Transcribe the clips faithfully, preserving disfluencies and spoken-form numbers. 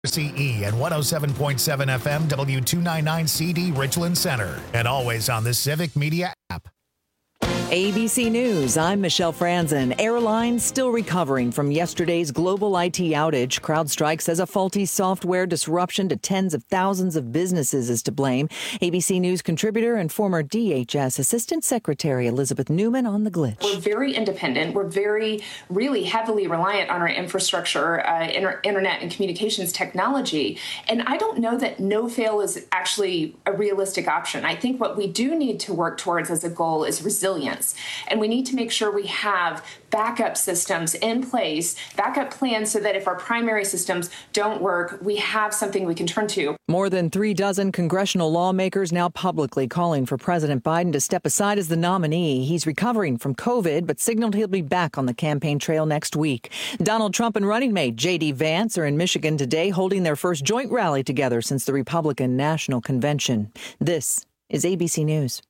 C E and one oh seven point seven F M W two ninety-nine C D Richland Center, and always on the Civic Media app. A B C News, I'm Michelle Franzen. Airlines still recovering from yesterday's global I T outage. CrowdStrike says a faulty software disruption to tens of thousands of businesses is to blame. A B C News contributor and former D H S Assistant Secretary Elizabeth Newman on the glitch. We're very independent. We're very, really heavily reliant on our infrastructure, uh, inter- internet and communications technology. And I don't know that no-fail is actually a realistic option. I think what we do need to work towards as a goal is resilience. And we need to make sure we have backup systems in place, backup plans, so that if our primary systems don't work, we have something we can turn to. More than three dozen congressional lawmakers now publicly calling for President Biden to step aside as the nominee. He's recovering from COVID, but signaled he'll be back on the campaign trail next week. Donald Trump and running mate J D Vance are in Michigan today, holding their first joint rally together since the Republican National Convention. This is A B C News.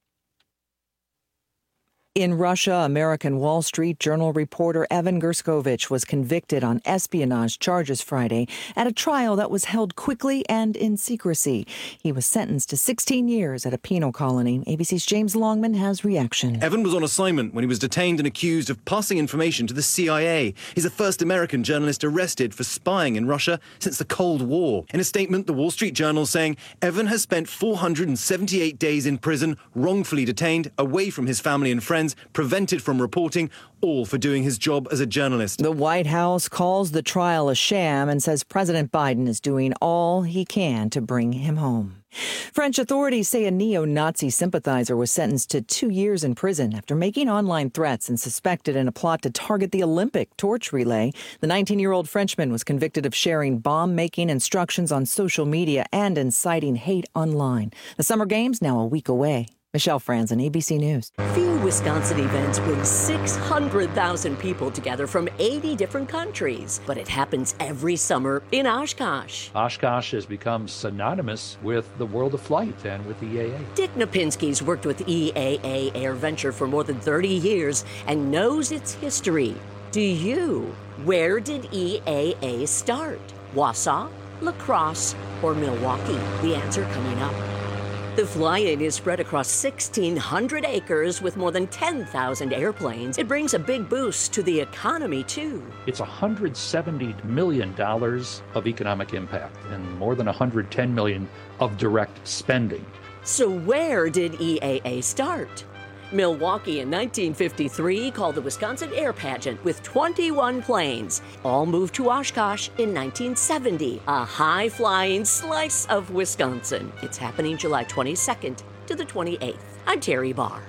In Russia, American Wall Street Journal reporter Evan Gershkovich was convicted on espionage charges Friday at a trial that was held quickly and in secrecy. He was sentenced to sixteen years at a penal colony. A B C's James Longman has reaction. Evan was on assignment when he was detained and accused of passing information to the C I A. He's the first American journalist arrested for spying in Russia since the Cold War. In a statement, the Wall Street Journal saying Evan has spent four hundred seventy-eight days in prison, wrongfully detained, away from his family and friends, prevented from reporting, all for doing his job as a journalist. The White House calls the trial a sham and says President Biden is doing all he can to bring him home. French authorities say a neo-Nazi sympathizer was sentenced to two years in prison after making online threats and suspected in a plot to target the Olympic torch relay. The nineteen-year-old Frenchman was convicted of sharing bomb-making instructions on social media and inciting hate online. The Summer Games now a week away. Michelle Franzen, A B C News. Few Wisconsin events bring six hundred thousand people together from eighty different countries. But it happens every summer in Oshkosh. Oshkosh has become synonymous with the world of flight and with E A A. Dick Napinski's worked with E A A AirVenture for more than thirty years and knows its history. Do you? Where did E A A start? Wausau, La Crosse, or Milwaukee? The answer coming up. The fly-in is spread across sixteen hundred acres with more than ten thousand airplanes. It brings a big boost to the economy, too. It's one hundred seventy million dollars of economic impact and more than one hundred ten million dollars of direct spending. So where did E A A start? Milwaukee in nineteen fifty-three called the Wisconsin Air Pageant with twenty-one planes. All moved to Oshkosh in nineteen seventy, a high-flying slice of Wisconsin. It's happening July twenty-second to the twenty-eighth. I'm Terry Barr.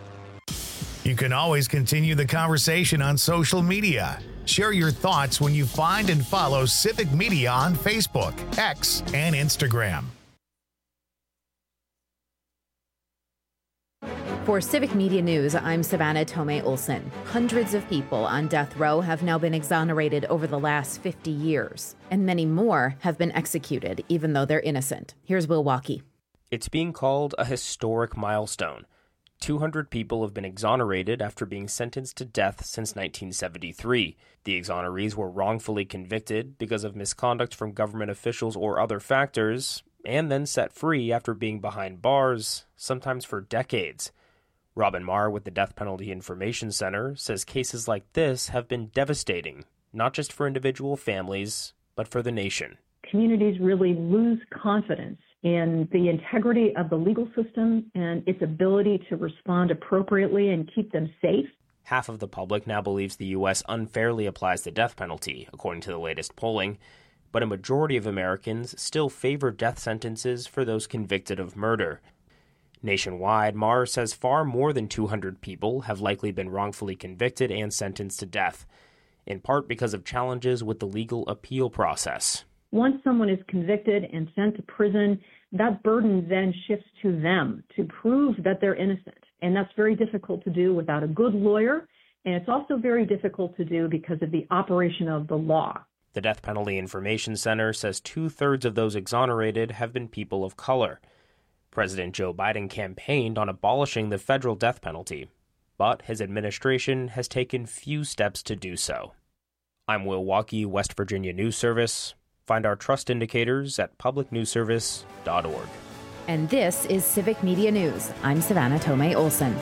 You can always continue the conversation on social media. Share your thoughts when you find and follow Civic Media on Facebook, X, and Instagram. For Civic Media News, I'm Savannah Tomei Olson. Hundreds of people on death row have now been exonerated over the last fifty years, and many more have been executed, even though they're innocent. Here's Will Walkie. It's being called a historic milestone. two hundred people have been exonerated after being sentenced to death since nineteen seventy-three. The exonerees were wrongfully convicted because of misconduct from government officials or other factors, and then set free after being behind bars, sometimes for decades. Robin Marr with the Death Penalty Information Center says cases like this have been devastating, not just for individual families, but for the nation. Communities really lose confidence in the integrity of the legal system and its ability to respond appropriately and keep them safe. Half of the public now believes the U S unfairly applies the death penalty, according to the latest polling, but a majority of Americans still favor death sentences for those convicted of murder. Nationwide, Marr says far more than two hundred people have likely been wrongfully convicted and sentenced to death, in part because of challenges with the legal appeal process. Once someone is convicted and sent to prison, that burden then shifts to them to prove that they're innocent. And that's very difficult to do without a good lawyer. And it's also very difficult to do because of the operation of the law. The Death Penalty Information Center says two-thirds of those exonerated have been people of color. President Joe Biden campaigned on abolishing the federal death penalty, but his administration has taken few steps to do so. I'm Will Walkie, West Virginia News Service, Find our trust indicators at public news service dot org. And this is Civic Media News. I'm Savannah Tomei Olson.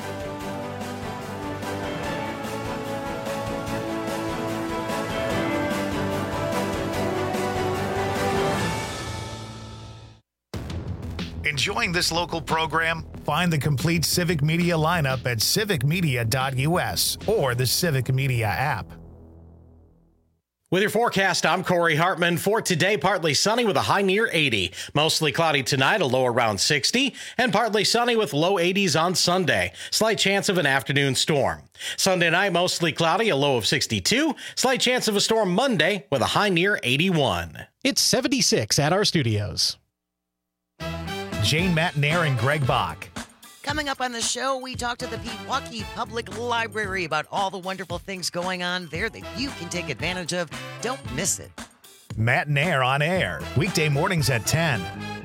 Enjoying this local program? Find the complete Civic Media lineup at civic media dot u s or the Civic Media app. With your forecast, I'm Corey Hartman. For today, partly sunny with a high near eighty. Mostly cloudy tonight, a low around sixty. And partly sunny with low eighties on Sunday. Slight chance of an afternoon storm. Sunday night, mostly cloudy, a low of sixty-two. Slight chance of a storm Monday with a high near eighty-one. It's seventy-six at our studios. Jane Matnair and Greg Bach. Coming up on the show, we talk to the Pewaukee Public Library about all the wonderful things going on there that you can take advantage of. Don't miss it. Matnair on air, weekday mornings at ten.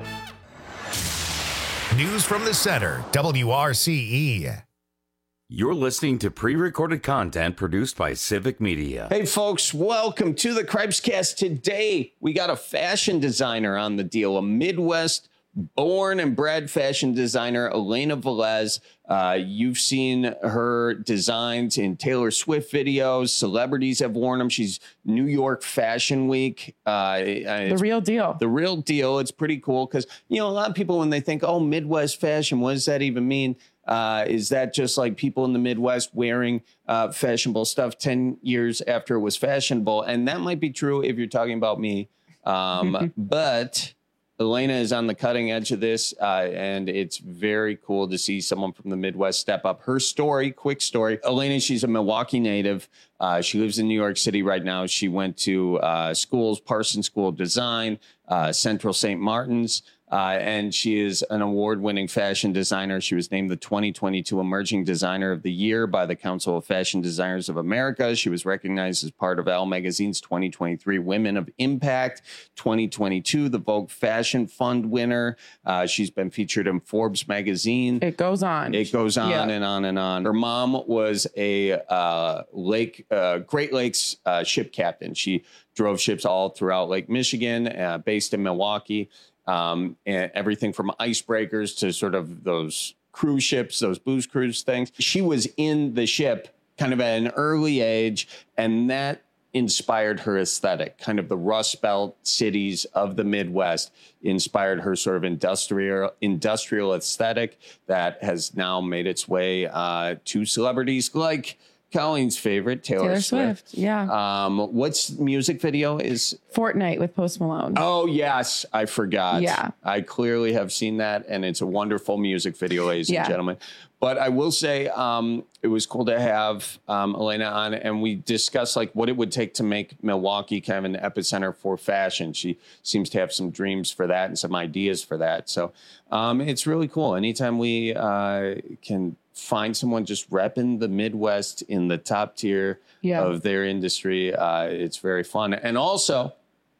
News from the center, W R C E. You're listening to pre-recorded content produced by Civic Media. Hey, folks, welcome to the Cripescast. Today, we got a fashion designer on the deal, a Midwest born and bred fashion designer, Elena Velez. Uh, you've seen her designs in Taylor Swift videos. Celebrities have worn them. She's New York Fashion Week. Uh, the real deal. The real deal. It's pretty cool because, you know, a lot of people, when they think, oh, Midwest fashion, what does that even mean? Uh, is that just like people in the Midwest wearing uh, fashionable stuff ten years after it was fashionable? And that might be true if you're talking about me. Um, but Elena is on the cutting edge of this, uh, and it's very cool to see someone from the Midwest step up. Her story, quick story. Elena, she's a Milwaukee native. Uh, she lives in New York City right now. She went to uh, schools, Parsons School of Design, uh, Central Saint Martin's, uh, and she is an award-winning fashion designer. She was named the twenty twenty-two Emerging Designer of the Year by the Council of Fashion Designers of America. She was recognized as part of Elle Magazine's twenty twenty-three Women of Impact. twenty twenty-two, the Vogue Fashion Fund winner. Uh, she's been featured in Forbes magazine. It goes on. It goes on yeah. and on and on. Her mom was a uh, Lake uh, Great Lakes uh, ship captain. She drove ships all throughout Lake Michigan, uh, based in Milwaukee. Um, and everything from icebreakers to sort of those cruise ships, those booze cruise things. She was in the ship kind of at an early age, and that inspired her aesthetic. Kind of the Rust Belt cities of the Midwest inspired her sort of industrial industrial aesthetic that has now made its way uh, to celebrities like Colleen's favorite, Taylor, Taylor Swift. Swift. Yeah. Um, what's music video is? Fortnite with Post Malone. Oh, yes. I forgot. Yeah. I clearly have seen that, and it's a wonderful music video, ladies yeah. and gentlemen. But I will say um, it was cool to have um, Elena on, and we discussed like what it would take to make Milwaukee kind of an epicenter for fashion. She seems to have some dreams for that and some ideas for that. So um, it's really cool. Anytime we uh, can find someone just repping the Midwest in the top tier yeah. of their industry, uh, it's very fun. And also,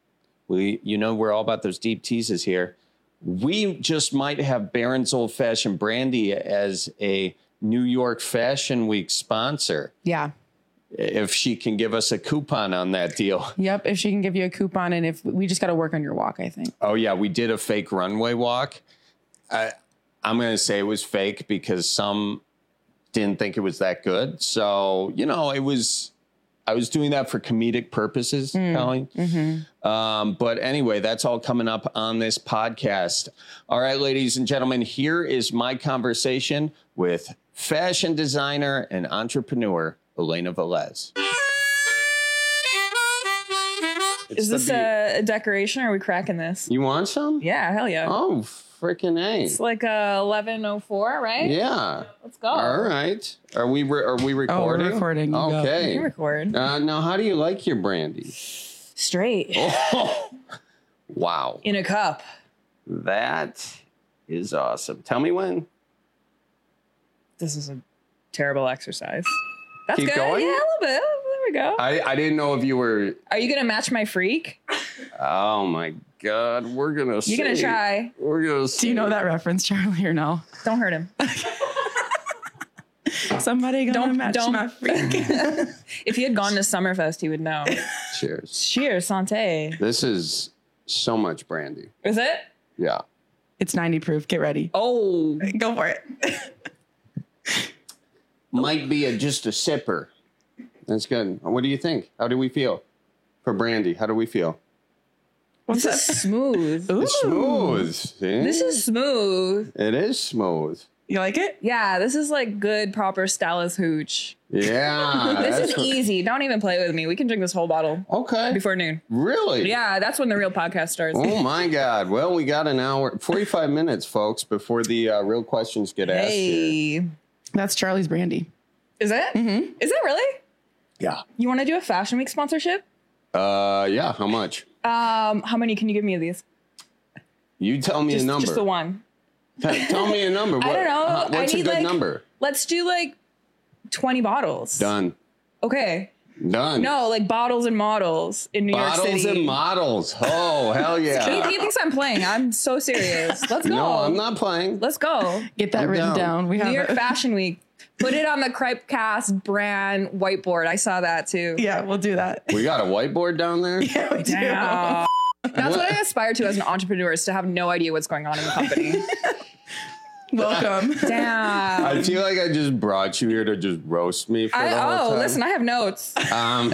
we, you know, we're all about those deep teases here. We just might have Barron's Old Fashioned Brandy as a New York Fashion Week sponsor. Yeah. If she can give us a coupon on that deal. Yep. If she can give you a coupon, and if we just got to work on your walk, I think. Oh, yeah. We did a fake runway walk. I, I'm going to say it was fake because some didn't think it was that good. So, you know, it was, I was doing that for comedic purposes, mm. Colleen. Mm-hmm. Um, but anyway, that's all coming up on this podcast. All right, ladies and gentlemen, here is my conversation with fashion designer and entrepreneur, Elena Velez. Is this a, a decoration, or are we cracking this? You want some? Yeah, hell yeah. Oh, freaking A. It's like uh, eleven oh four, right? Yeah. Let's go. All right. Are we re- are we recording? Oh, we're recording. You okay. Go. You record. Uh, now, how do you like your brandy? Straight. Oh, wow. In a cup. That is awesome. Tell me when. This is a terrible exercise. That's Keep good. going? Yeah, a little bit. There we go. I, I didn't know if you were. Are you going to match my freak? Oh, my God. We're going to see. You're going to try. We're going to see. Do you know that reference, Charlie, or no? Don't hurt him. Somebody gonna Don't- match don't- my freak. If he had gone to Summerfest, he would know. Cheers. Cheers, Santé. This is so much brandy. Is it? Yeah. It's ninety proof. Get ready. Oh, go for it. Might be a, just a sipper. That's good. What do you think? How do we feel for brandy? How do we feel? What's this is smooth. It's smooth. See? This is smooth. It is smooth. You like it? Yeah, this is like good, proper Stella's hooch. Yeah. This that's is what- easy. Don't even play with me. We can drink this whole bottle. Okay. Before noon. Really? Yeah, that's when the real podcast starts. Oh my God. Well, we got an hour, forty-five minutes, folks, before the uh, real questions get asked. here. Hey. That's Charlie's brandy. Is it? Mm-hmm. Is it really? Yeah. You want to do a Fashion Week sponsorship? Uh, yeah. How much? Um, how many can you give me of these? You tell me just, a number. Just the one. T- tell me a number. I What- don't know. uh, What's I a need good like, number? Let's do like twenty bottles. Done. Okay. Done. No, like bottles and models in New Bottles York City. and models. Oh, hell yeah. He, he thinks I'm playing. I'm so serious. Let's go. No, I'm not playing. Let's go. Get that I'm written down. down. We have New York it. Fashion Week. Put it on the Crepecast brand whiteboard. I saw that too. Yeah, we'll do that. We got a whiteboard down there? Yeah, we do. Damn. That's what I aspire to as an entrepreneur, is to have no idea what's going on in the company. Welcome. Damn. I feel like I just brought you here to just roast me for I, the whole oh, time. listen, I have notes. Um,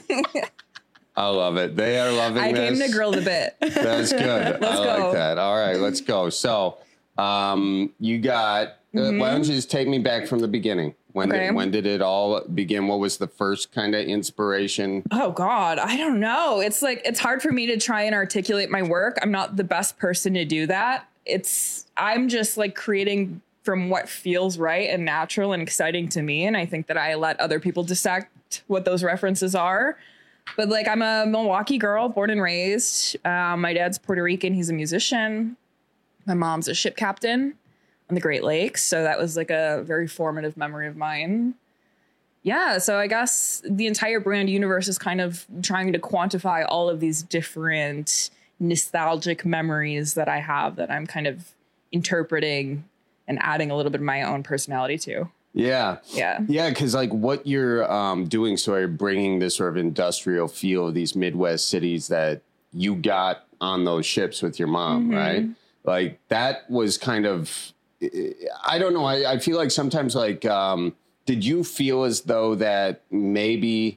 I love it. They are loving I this. came to grill the bit. That's good. Let's I go. like that. All right, let's go. So, um, you got. Uh, why don't you just take me back from the beginning? When Mm-hmm. Okay. did when did it all begin? What was the first kind of inspiration? Oh God, I don't know. It's like, it's hard for me to try and articulate my work. I'm not the best person to do that. It's, I'm just like creating from what feels right and natural and exciting to me. And I think that I let other people dissect what those references are. But like, I'm a Milwaukee girl, born and raised. Uh, my dad's Puerto Rican. He's a musician. My mom's a ship captain on the Great Lakes. So that was like a very formative memory of mine. Yeah, so I guess the entire brand universe is kind of trying to quantify all of these different nostalgic memories that I have that I'm kind of interpreting and adding a little bit of my own personality to. Yeah. Yeah. Yeah, because like what you're um, doing, so you're bringing this sort of industrial feel of these Midwest cities that you got on those ships with your mom, Mhm. right? Like that was kind of, I don't know. I, I feel like sometimes like, um, did you feel as though that maybe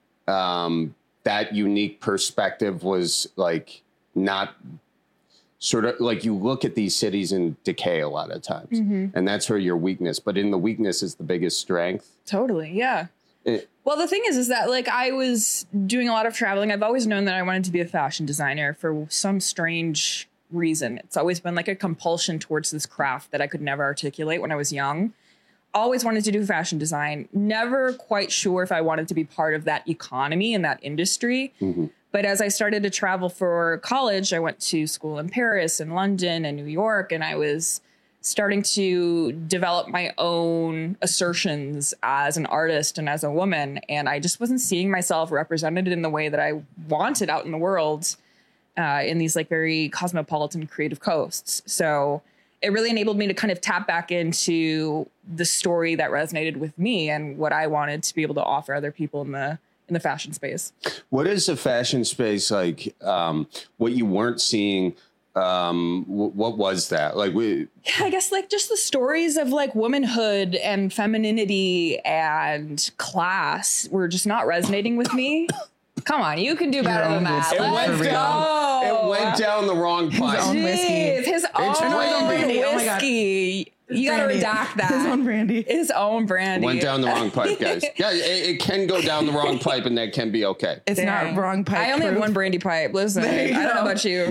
um, that unique perspective was like not sort of like you look at these cities in decay a lot of times, Mhm. and that's sort of your weakness, but in the weakness is the biggest strength. Totally. Yeah. It, Well, the thing is, is that like I was doing a lot of traveling. I've always known that I wanted to be a fashion designer for some strange reason. It's always been like a compulsion towards this craft that I could never articulate when I was young. Always wanted to do fashion design. Never quite sure if I wanted to be part of that economy and that industry. mm-hmm. But as I started to travel for college, I went to school in Paris and London and New York, and I was starting to develop my own assertions as an artist and as a woman. And I just wasn't seeing myself represented in the way that I wanted out in the world uh, in these like very cosmopolitan creative coasts. So it really enabled me to kind of tap back into the story that resonated with me and what I wanted to be able to offer other people in the in the fashion space. What is the fashion space like? Um, what you weren't seeing? Um, w- what was that like? We, Yeah, I guess like just the stories of like womanhood and femininity and class were just not resonating with me. Come on, you can do better than that. It Let's went go. down. It went down the wrong pipe. own whiskey. Jeez, his own It's brandy. Oh my God. whiskey. You gotta Brandy. redact that. His own brandy. His own brandy. Went down the wrong pipe, guys. Yeah, it, it can go down the wrong pipe, and that can be okay. It's Dang. not wrong pipe. I only have proof. one brandy pipe. Listen, I There you don't know go. about you.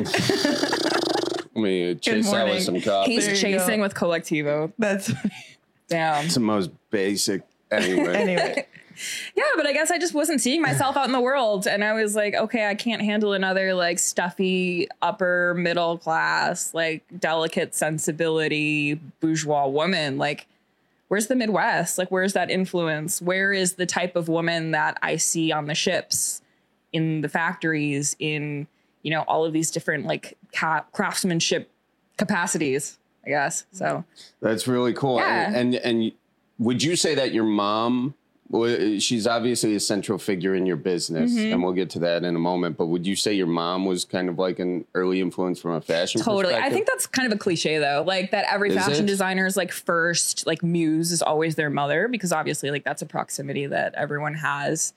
Let me chase that morning. with some coffee. He's There you chasing go. with Collectivo. That's Damn. It's the most basic. Anyway. anyway. Yeah, but I guess I just wasn't seeing myself out in the world. And I was like, okay, I can't handle another like stuffy upper middle class, like delicate sensibility bourgeois woman. Like, where's the Midwest? Like, where's that influence? Where is the type of woman that I see on the ships, in the factories, in, you know, all of these different like ca- craftsmanship capacities, I guess. So That's really cool. Yeah. And, and and would you say that your mom, well, she's obviously a central figure in your business, mm-hmm. and we'll get to that in a moment, but would you say your mom was kind of like an early influence from a fashion Totally. perspective? I think that's kind of a cliche, though, like that every Is fashion it? designer's like first like muse is always their mother, because obviously like that's a proximity that everyone has.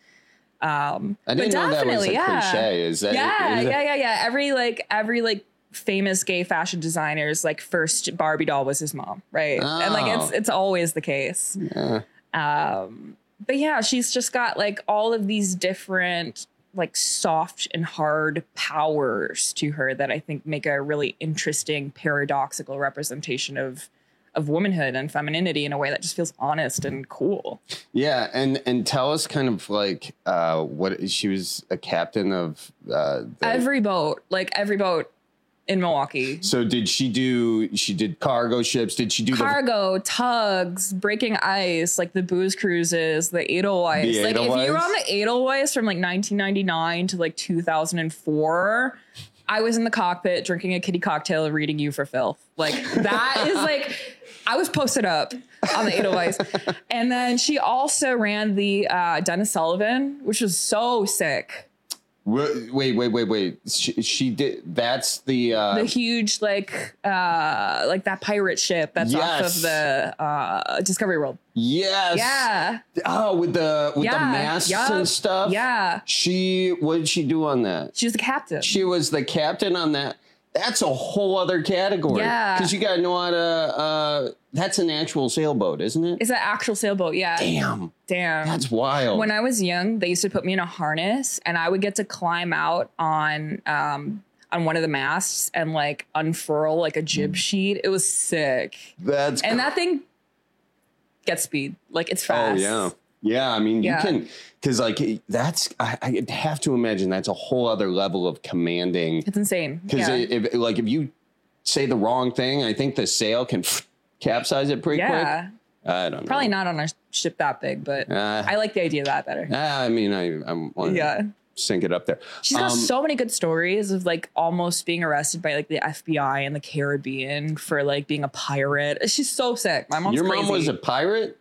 Um, I didn't but know that was a yeah. cliche. Is that yeah, is yeah, that- yeah, yeah. Every like every like famous gay fashion designer's like first Barbie doll was his mom, right? Oh. And like it's it's always the case. Yeah. Um, but yeah, she's just got like all of these different like soft and hard powers to her that I think make a really interesting paradoxical representation of of womanhood and femininity in a way that just feels honest and cool. Yeah, and and tell us kind of like uh, what she was a captain of. Uh, the, Every boat, like every boat in Milwaukee. So did she do? She did cargo ships. Did she do Cargo, tugs, breaking ice, like the booze cruises, the Edelweiss. The Like if Edelweiss? you were on the Edelweiss from like nineteen ninety-nine to like two thousand four, I was in the cockpit drinking a kitty cocktail, reading You for Filth. Like that is like, I was posted up on the Edelweiss. And then she also ran the uh, Dennis Sullivan, which was so sick. Wait, wait, wait, wait. She, she did. That's the uh, The huge like uh like that pirate ship that's off Yes. of the uh Discovery World. yes. Yeah. Oh, with the with the Yeah, masks yup, and stuff. yeah. She what did she do on that? She was the captain. She was the captain on that. That's a whole other category. Yeah. Because you gotta know how to. Uh, that's an actual sailboat, isn't it? It's an actual sailboat, yeah. Damn. Damn. That's wild. When I was young, they used to put me in a harness and I would get to climb out on um on one of the masts and like unfurl like a jib sheet. It was sick. That's And that thing gets speed. Like it's fast. Oh yeah, yeah. I mean, Yeah. you can because like that's. I, I have to imagine that's a whole other level of commanding. It's insane. Because Yeah. if like if you say the wrong thing, I think the sail can capsize it pretty Yeah. quick. I don't know. Probably not on a ship that big, but Uh, I like the idea of that better. Ah, I mean, I I'm want Yeah. sync it up there. She's got Um, so many good stories of like almost being arrested by like the F B I in the Caribbean for like being a pirate. She's so sick. My mom's Your crazy. mom was a pirate.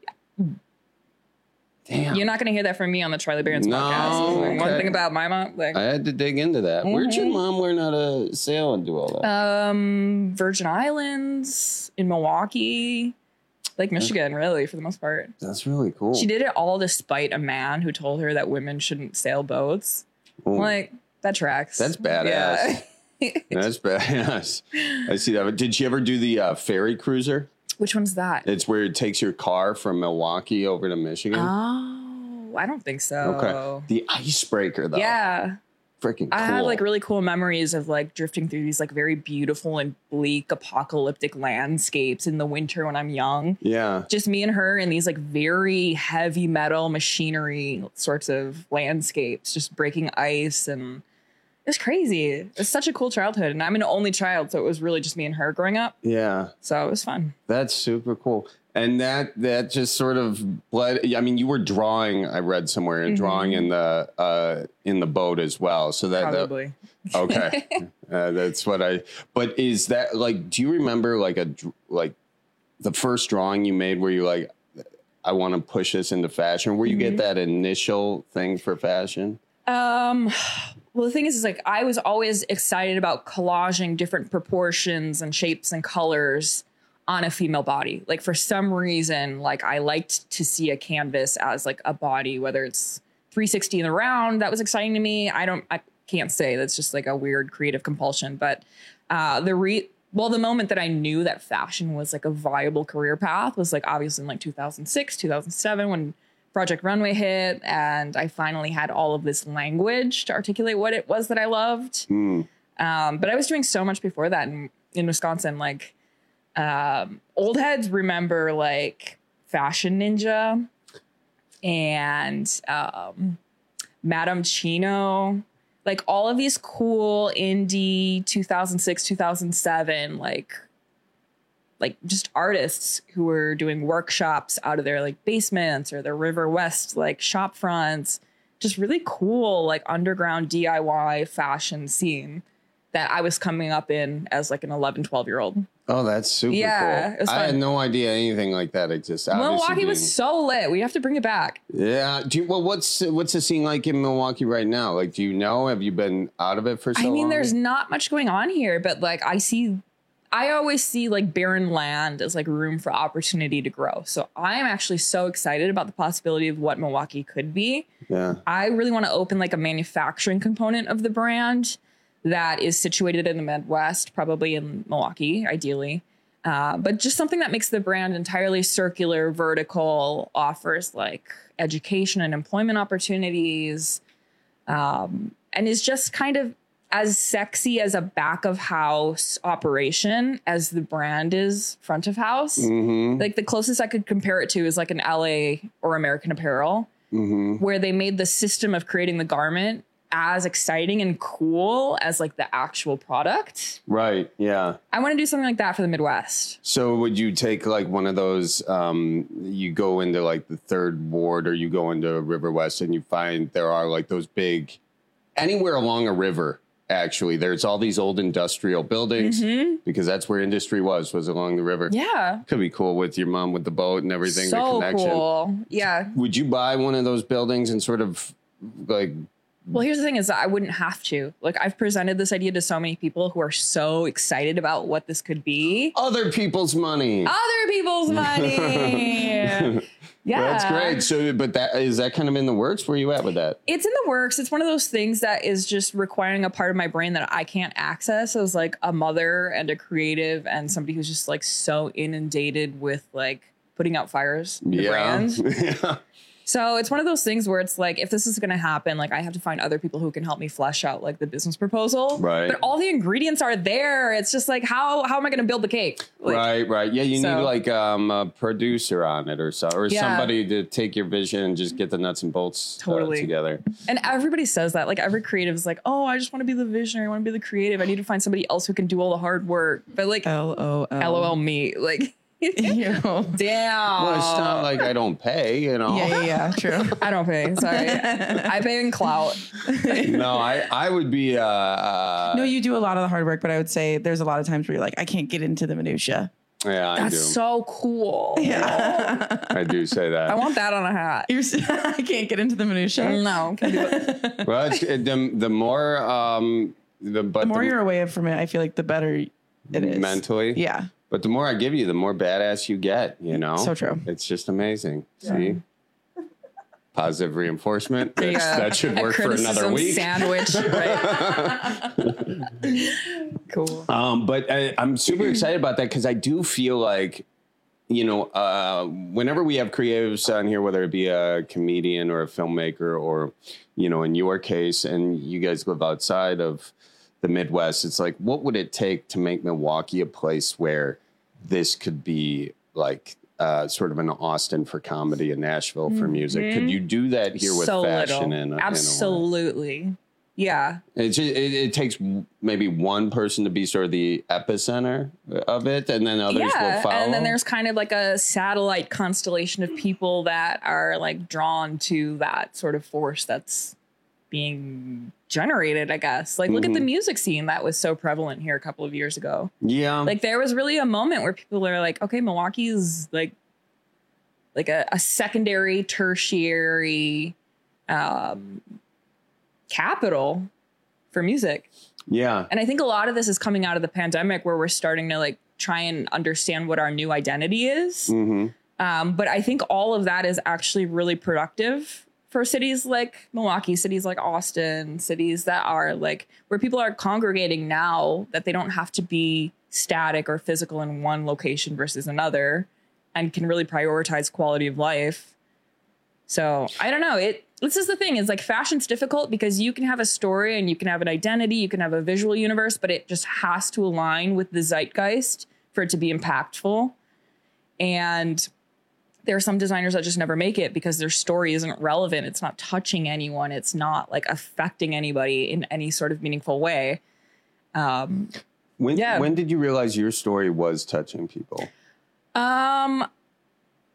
Damn. You're not going to hear that from me on the Charlie Barron's No, podcast. Like, One okay. thing about my mom, like I had to dig into that. Where'd your Mhm. mom learn how to sail and do all that? um, Virgin Islands, in Milwaukee, Lake Michigan, really for the most part. That's really cool. She did it all despite a man who told her that women shouldn't sail boats. Ooh. Like that tracks. That's badass. Yeah. That's badass. I see that. But did she ever do the uh, ferry cruiser? Which one's that? It's where it takes your car from Milwaukee over to Michigan. Oh, I don't think so. Okay. The icebreaker, though. Yeah. Freaking cool. I have like really cool memories of like drifting through these like very beautiful and bleak apocalyptic landscapes in the winter when I'm young. Yeah. Just me and her in these like very heavy metal machinery sorts of landscapes, just breaking ice, and it was crazy. It's such a cool childhood, and I'm an only child, so it was really just me and her growing up. Yeah. So it was fun. That's super cool. And that that just sort of bled. I mean, you were drawing. I read somewhere and Mhm. drawing in the uh, in the boat as well. So that, that Probably. okay. uh, that's what I. But is that like? Do you remember like a dr- like the first drawing you made where you like, I want to push this into fashion? Where you Mhm. get that initial thing for fashion? Um, well, the thing is, is like I was always excited about collaging different proportions and shapes and colors on a female body. Like for some reason, like I liked to see a canvas as like a body, whether it's three sixty in the round. That was exciting to me. I don't, I can't say that's just like a weird creative compulsion, but uh, the re. Well, the moment that I knew that fashion was like a viable career path was like obviously in like two thousand six, two thousand seven when Project Runway hit, and I finally had all of this language to articulate what it was that I loved. Mm. Um, but I was doing so much before that in, in Wisconsin. Like um, old heads remember like Fashion Ninja and um, Madame Chino, like all of these cool indie two thousand six, two thousand seven, like like just artists who were doing workshops out of their like basements or their River West like shop fronts. Just really cool like underground D I Y fashion scene that I was coming up in as like an eleven, twelve year old. Oh, that's super Yeah, it was cool. I fun. had no idea anything like that exists. Obviously Milwaukee being- was so lit. We have to bring it back. Yeah. Do you, well, what's what's the scene like in Milwaukee right now? Like, do you know? Have you been out of it for so I mean, long? there's not much going on here, but like I see, I always see like barren land as like room for opportunity to grow. So I am actually so excited about the possibility of what Milwaukee could be. Yeah. I really want to open like a manufacturing component of the brand that is situated in the Midwest, probably in Milwaukee, ideally. Uh, but just something that makes the brand entirely circular, vertical, offers like education and employment opportunities, um, and is just kind of as sexy as a back of house operation as the brand is front of house. Mm-hmm. Like the closest I could compare it to is like an L A or American Apparel, mm-hmm. where they made the system of creating the garment as exciting and cool as like the actual product. Right. Yeah. I want to do something like that for the Midwest. So would you take like one of those, um, you go into like the third ward or you go into River West and you find there are like those big, anywhere along a river, actually, there's all these old industrial buildings Mm-hmm. because that's where industry was, was along the river. Yeah. Could be cool with your mom with the boat and everything, the So connection. cool. Yeah. Would you buy one of those buildings and sort of like, Well, here's the thing is that I wouldn't have to. Like I've presented this idea to so many people who are so excited about what this could be. Other people's money. Other people's money. Yeah. Well, that's great. So, but that is that kind of in the works? Where are you at with that? It's in the works. It's one of those things that is just requiring a part of my brain that I can't access as like a mother and a creative and somebody who's just like so inundated with like putting out fires. The Yeah. brand. yeah. So it's one of those things where it's like, if this is going to happen, like I have to find other people who can help me flesh out like the business proposal. Right. But all the ingredients are there. It's just like, how how am I going to build the cake? Like, right, right. Yeah, you so- need like um, a producer on it or so, or Yeah. somebody to take your vision and just get the nuts and bolts uh, Totally. together. And everybody says that. Like every creative is like, oh, I just want to be the visionary. I want to be the creative. I need to find somebody else who can do all the hard work. But like, L O L. LOL me. Like, You know. damn. Well, it's not like I don't pay, you know. Yeah, yeah, yeah, true. I don't pay. Sorry. I pay in clout. No, I, I would be. Uh, uh, No, you do a lot of the hard work, but I would say there's a lot of times where you're like, I can't get into the minutia. yeah, I That's do. so cool. Yeah. I do say that. I want that on a hat. You're, I can't get into the minutia. No. Can do it. Well, it's, it, the the more um the but The more you're away from it, I feel like the better it is. mentally. Yeah. But the more I give you, the more badass you get, you know? So true. It's just amazing. See? Positive reinforcement. There you That's, go. that should A work for another criticism week. Sandwich, right? Cool. Um, but I, I'm super excited about that because I do feel like, you know, uh, whenever we have creatives on here, whether it be a comedian or a filmmaker or, you know, in your case, and you guys live outside of the Midwest, it's like, what would it take to make Milwaukee a place where this could be like uh, sort of an Austin for comedy and Nashville for music? Mhm. Could you do that here with So fashion? little. In a, in a way? Absolutely. Yeah. It, ju- it, it takes maybe one person to be sort of the epicenter of it, and then others will Yeah. follow. And then there's kind of like a satellite constellation of people that are like drawn to that sort of force that's being generated, I guess. Like, look at the Mhm. music scene that was so prevalent here a couple of years ago. Yeah. Like, there was really a moment where people are like, okay, Milwaukee is like, like a, a secondary, tertiary um, capital for music. Yeah. And I think a lot of this is coming out of the pandemic where we're starting to like try and understand what our new identity is. Mm-hmm. Um, but I think all of that is actually really productive for cities like Milwaukee, cities like Austin, cities that are like where people are congregating now, that they don't have to be static or physical in one location versus another, and can really prioritize quality of life. So I don't know. It this is the thing is like fashion's difficult because you can have a story and you can have an identity, you can have a visual universe, but it just has to align with the zeitgeist for it to be impactful. And there are some designers that just never make it because their story isn't relevant. It's not touching anyone. It's not like affecting anybody in any sort of meaningful way. Um, When yeah. when did you realize your story was touching people? um,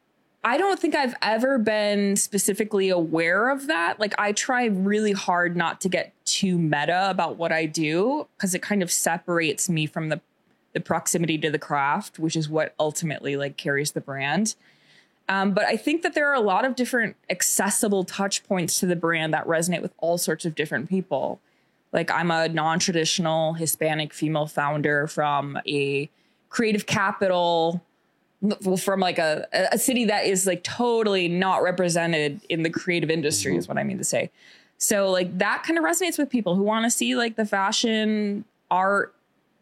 I don't think I've ever been specifically aware of that. Like, I try really hard not to get too meta about what I do, because it kind of separates me from the, the proximity to the craft, which is what ultimately like carries the brand. Um, but I think that there are a lot of different accessible touch points to the brand that resonate with all sorts of different people. Like, I'm a non-traditional Hispanic female founder from a creative capital, from like a, a city that is like totally not represented in the creative industry, is what I mean to say. So like that kind of resonates with people who want to see like the fashion art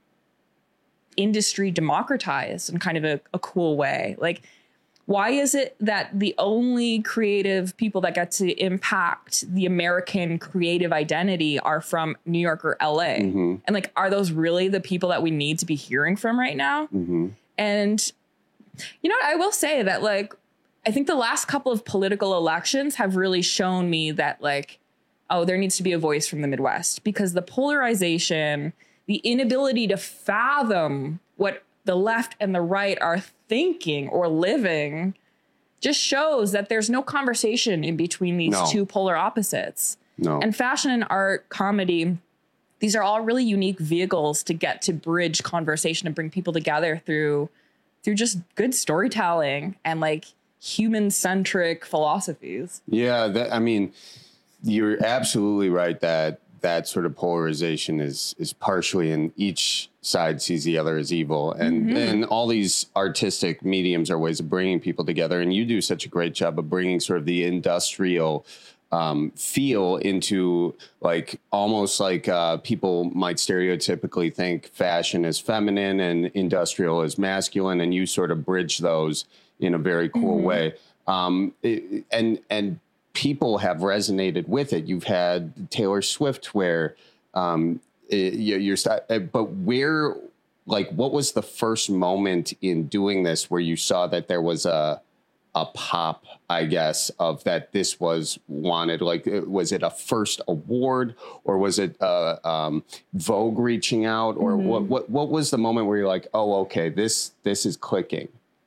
industry democratized in kind of a, a cool way. Like, why is it that the only creative people that get to impact the American creative identity are from New York or L A? Mm-hmm. And like, are those really the people that we need to be hearing from right now? Mm-hmm. And you know what? I will say that, like, I think the last couple of political elections have really shown me that, like, oh, there needs to be a voice from the Midwest, because the polarization, the inability to fathom what the left and the right are thinking or living just shows that there's no conversation in between these no. two polar opposites. No. And fashion and art, comedy, these are all really unique vehicles to get to bridge conversation and bring people together through through just good storytelling and like human centric philosophies. Yeah. That, I mean, you're absolutely right that that sort of polarization is, is partially, and each side sees the other as evil. And mm-hmm. then all these artistic mediums are ways of bringing people together. And you do such a great job of bringing sort of the industrial um, feel into, like, almost like uh, people might stereotypically think fashion is feminine and industrial is masculine, and you sort of bridge those in a very cool mm-hmm. way. Um, it, and and people have resonated with it. You've had Taylor Swift where um, it, you're, but where, like, what was the first moment in doing this where you saw that there was a a pop, I guess, of that this was wanted? Like, was it a first award, or was it uh, um, Vogue reaching out, or mm-hmm. what, what, what was the moment where you're like, oh, okay, this, this is clicking?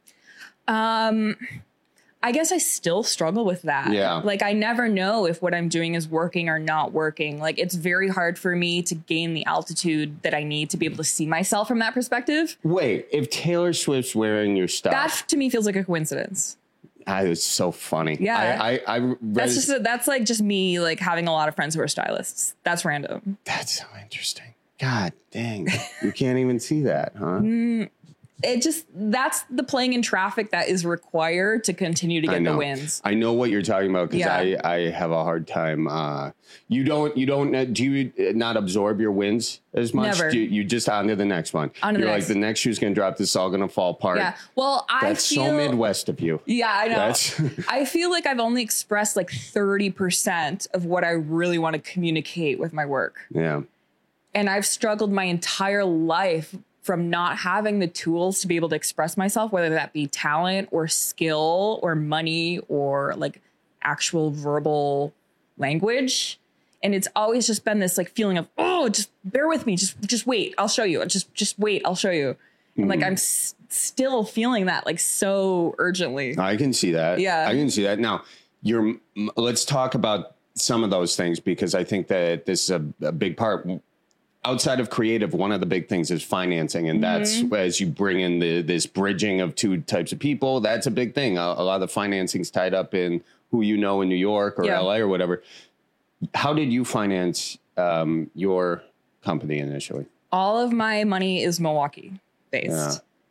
Um, I guess I still struggle with that. Yeah. Like, I never know if what I'm doing is working or not working. Like, it's very hard for me to gain the altitude that I need to be able to see myself from that perspective. Wait, if Taylor Swift's wearing your stuff, that to me feels like a coincidence. I was so funny. Yeah. I, I, I read, that's just, a, that's like just me, like, having a lot of friends who are stylists. That's random. That's so interesting. God dang. You can't even see that, huh? Mm, it just, that's the playing in traffic that is required to continue to get the wins. I know what you're talking about, because yeah. I, I have a hard time. Uh, you don't, you don't, do you not absorb your wins as much? Never. Do you, you just on to the next one. On to you're the like, next. the next shoe's going to drop. This is all going to fall apart. Yeah. Well, I That's feel, so Midwest of you. Yeah, I know. That's I feel like I've only expressed like thirty percent of what I really want to communicate with my work. Yeah. And I've struggled my entire life from not having the tools to be able to express myself, whether that be talent or skill or money or like actual verbal language. And it's always just been this like feeling of, oh, just bear with me. Just, just wait. I'll show you. Just, just wait. I'll show you. Mm-hmm. And like, I'm s- still feeling that like so urgently. I can see that. Yeah. I can see that. Now, you're, let's talk about some of those things, because I think that this is a, a big part. Outside of creative, one of the big things is financing. And that's mm-hmm. as you bring in the, this bridging of two types of people, that's a big thing. A, a lot of the financing's tied up in who you know in New York or yeah. L A or whatever. How did you finance um, your company initially? All of my money is Milwaukee based. Yeah.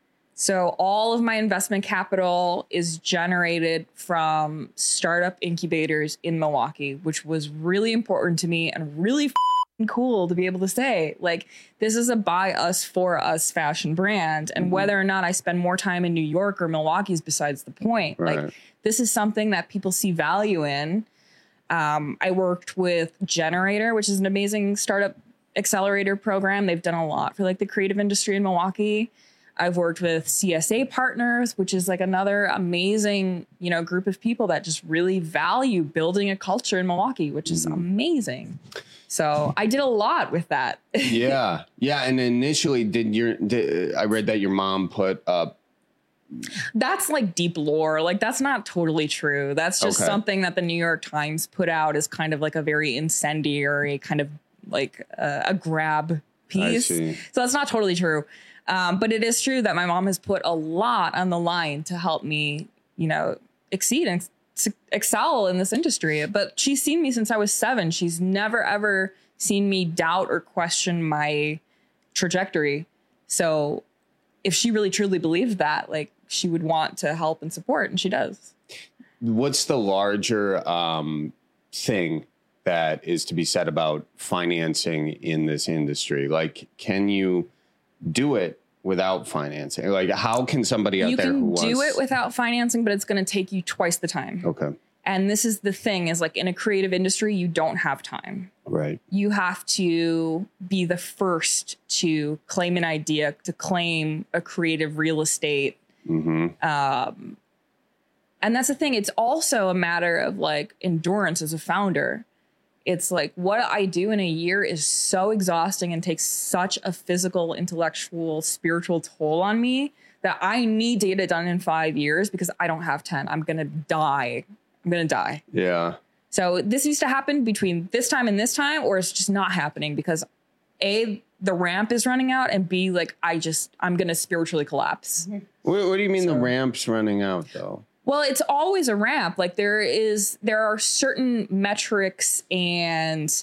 So all of my investment capital is generated from startup incubators in Milwaukee, which was really important to me and really f- cool to be able to say, like, this is a by us for us fashion brand. And mm-hmm. whether or not I spend more time in New York or Milwaukee is besides the point. Right. Like, this is something that people see value in. Um, I worked with Generator, which is an amazing startup accelerator program. They've done a lot for like the creative industry in Milwaukee. I've worked with C S A Partners, which is like another amazing, you know, group of people that just really value building a culture in Milwaukee, which is mm-hmm. amazing. So I did a lot with that. yeah. Yeah. And initially did your, did, I read that your mom put up That's like deep lore. Like that's not totally true. That's just Okay. something that the New York Times put out as kind of like a very incendiary kind of like uh, a grab piece. see. So that's not totally true. Um, but it is true that my mom has put a lot on the line to help me, you know, exceed and s- excel in this industry. But she's seen me since I was seven. She's never, ever seen me doubt or question my trajectory. So if she really truly believed that, like she would want to help and support, and she does. What's the larger um, thing that is to be said about financing in this industry? Like, can you do it without financing? Like, how can somebody out You there who can wants do it without financing, but it's going to take you twice the time. Okay. And this is the thing is like in a creative industry, you don't have time. Right. You have to be the first to claim an idea, to claim a creative real estate. Mm-hmm. Um, and that's the thing. It's also a matter of like endurance as a founder. It's like what I do in a year is so exhausting and takes such a physical, intellectual, spiritual toll on me that I need to get it done in five years because I don't have ten. I'm going to die. I'm going to die. Yeah. So this needs to happen between this time and this time, or it's just not happening because A, the ramp is running out, and B, like I just, I'm going to spiritually collapse. What, what do you mean the ramp's running out, though? Well, it's always a ramp. Like there is, there are certain metrics and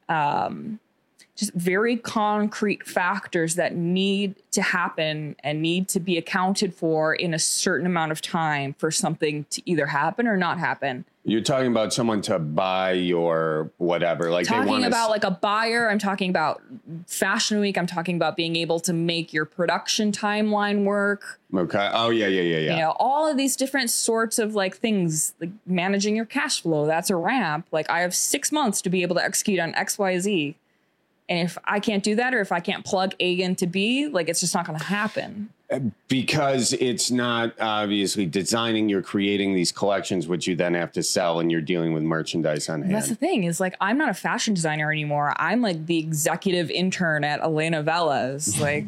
um, just very concrete factors that need to happen and need to be accounted for in a certain amount of time for something to either happen or not happen. You're talking about someone to buy your whatever. Like they Talking want about to, like a buyer, I'm talking about Fashion Week. I'm talking about being able to make your production timeline work. Okay. Oh yeah, yeah, yeah, yeah. You know, all of these different sorts of like things, like managing your cash flow. That's a ramp. Like I have six months to be able to execute on X, Y, Z. And if I can't do that, or if I can't plug A into B, like it's just not going to happen. Because it's not obviously designing, you're creating these collections, which you then have to sell, and you're dealing with merchandise on hand. That's the thing is like, I'm not a fashion designer anymore. I'm like the executive intern at Elena Velas. Like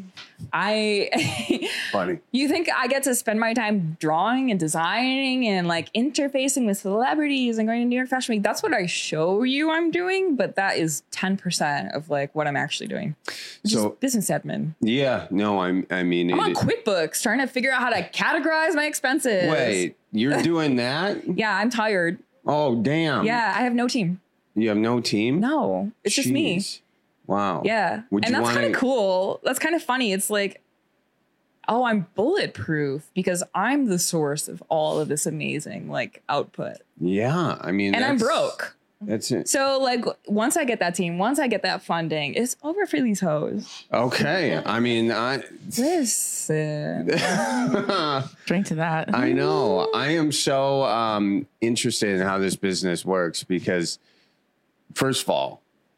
I, Funny. you think I get to spend my time drawing and designing and like interfacing with celebrities and going to New York Fashion Week. That's what I show you I'm doing. But that is ten percent of like what I'm actually doing. So business admin. Yeah, no, I'm, I mean, I'm on it, QuickBooks trying to figure out how to categorize my expenses. wait, you're doing that? Yeah, I'm tired. Oh, damn. Yeah, I have no team. You have no team? No, it's just me. Jeez. Wow. Yeah. Would and you that's wanna- kind of cool. That's kind of funny. It's like, oh, I'm bulletproof because I'm the source of all of this amazing like output. Yeah, I mean, And I'm that's- broke. That's it. So like once I get that team, once I get that funding, it's over for these hoes. Okay, I mean, I Listen. Drink to that. I know. I am so um, interested in how this business works because, first of all,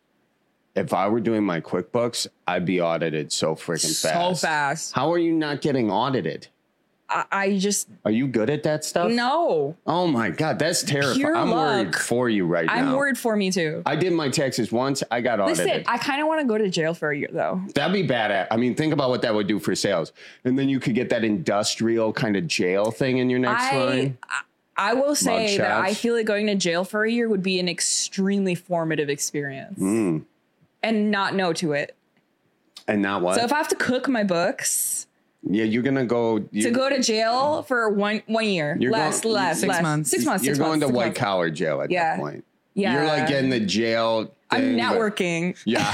if I were doing my QuickBooks, I'd be audited so freaking So fast. fast. How are you not getting audited? I, I just Are you good at that stuff? no. Oh my God, that's terrifying. Pure I'm worried luck. for you right I'm now. worried for me too. I did my taxes once. I got audited. Listen, I kind of want to go to jail for a year though. That'd be bad. At, I mean, think about what that would do for sales. And then you could get that industrial kind of jail thing in your next I, line. I I will say Mug that I shots. feel like going to jail for a year would be an extremely formative experience Mm. and not no to it. And not what? So if I have to cook my books yeah, you're going to go. to you- go to jail for one one year, You're less, going- less, Six less, months. six months, You're six going months, to six white months. collar jail at Yeah. that point. Yeah. You're like getting the jail. I'm thing, but- networking. Yeah.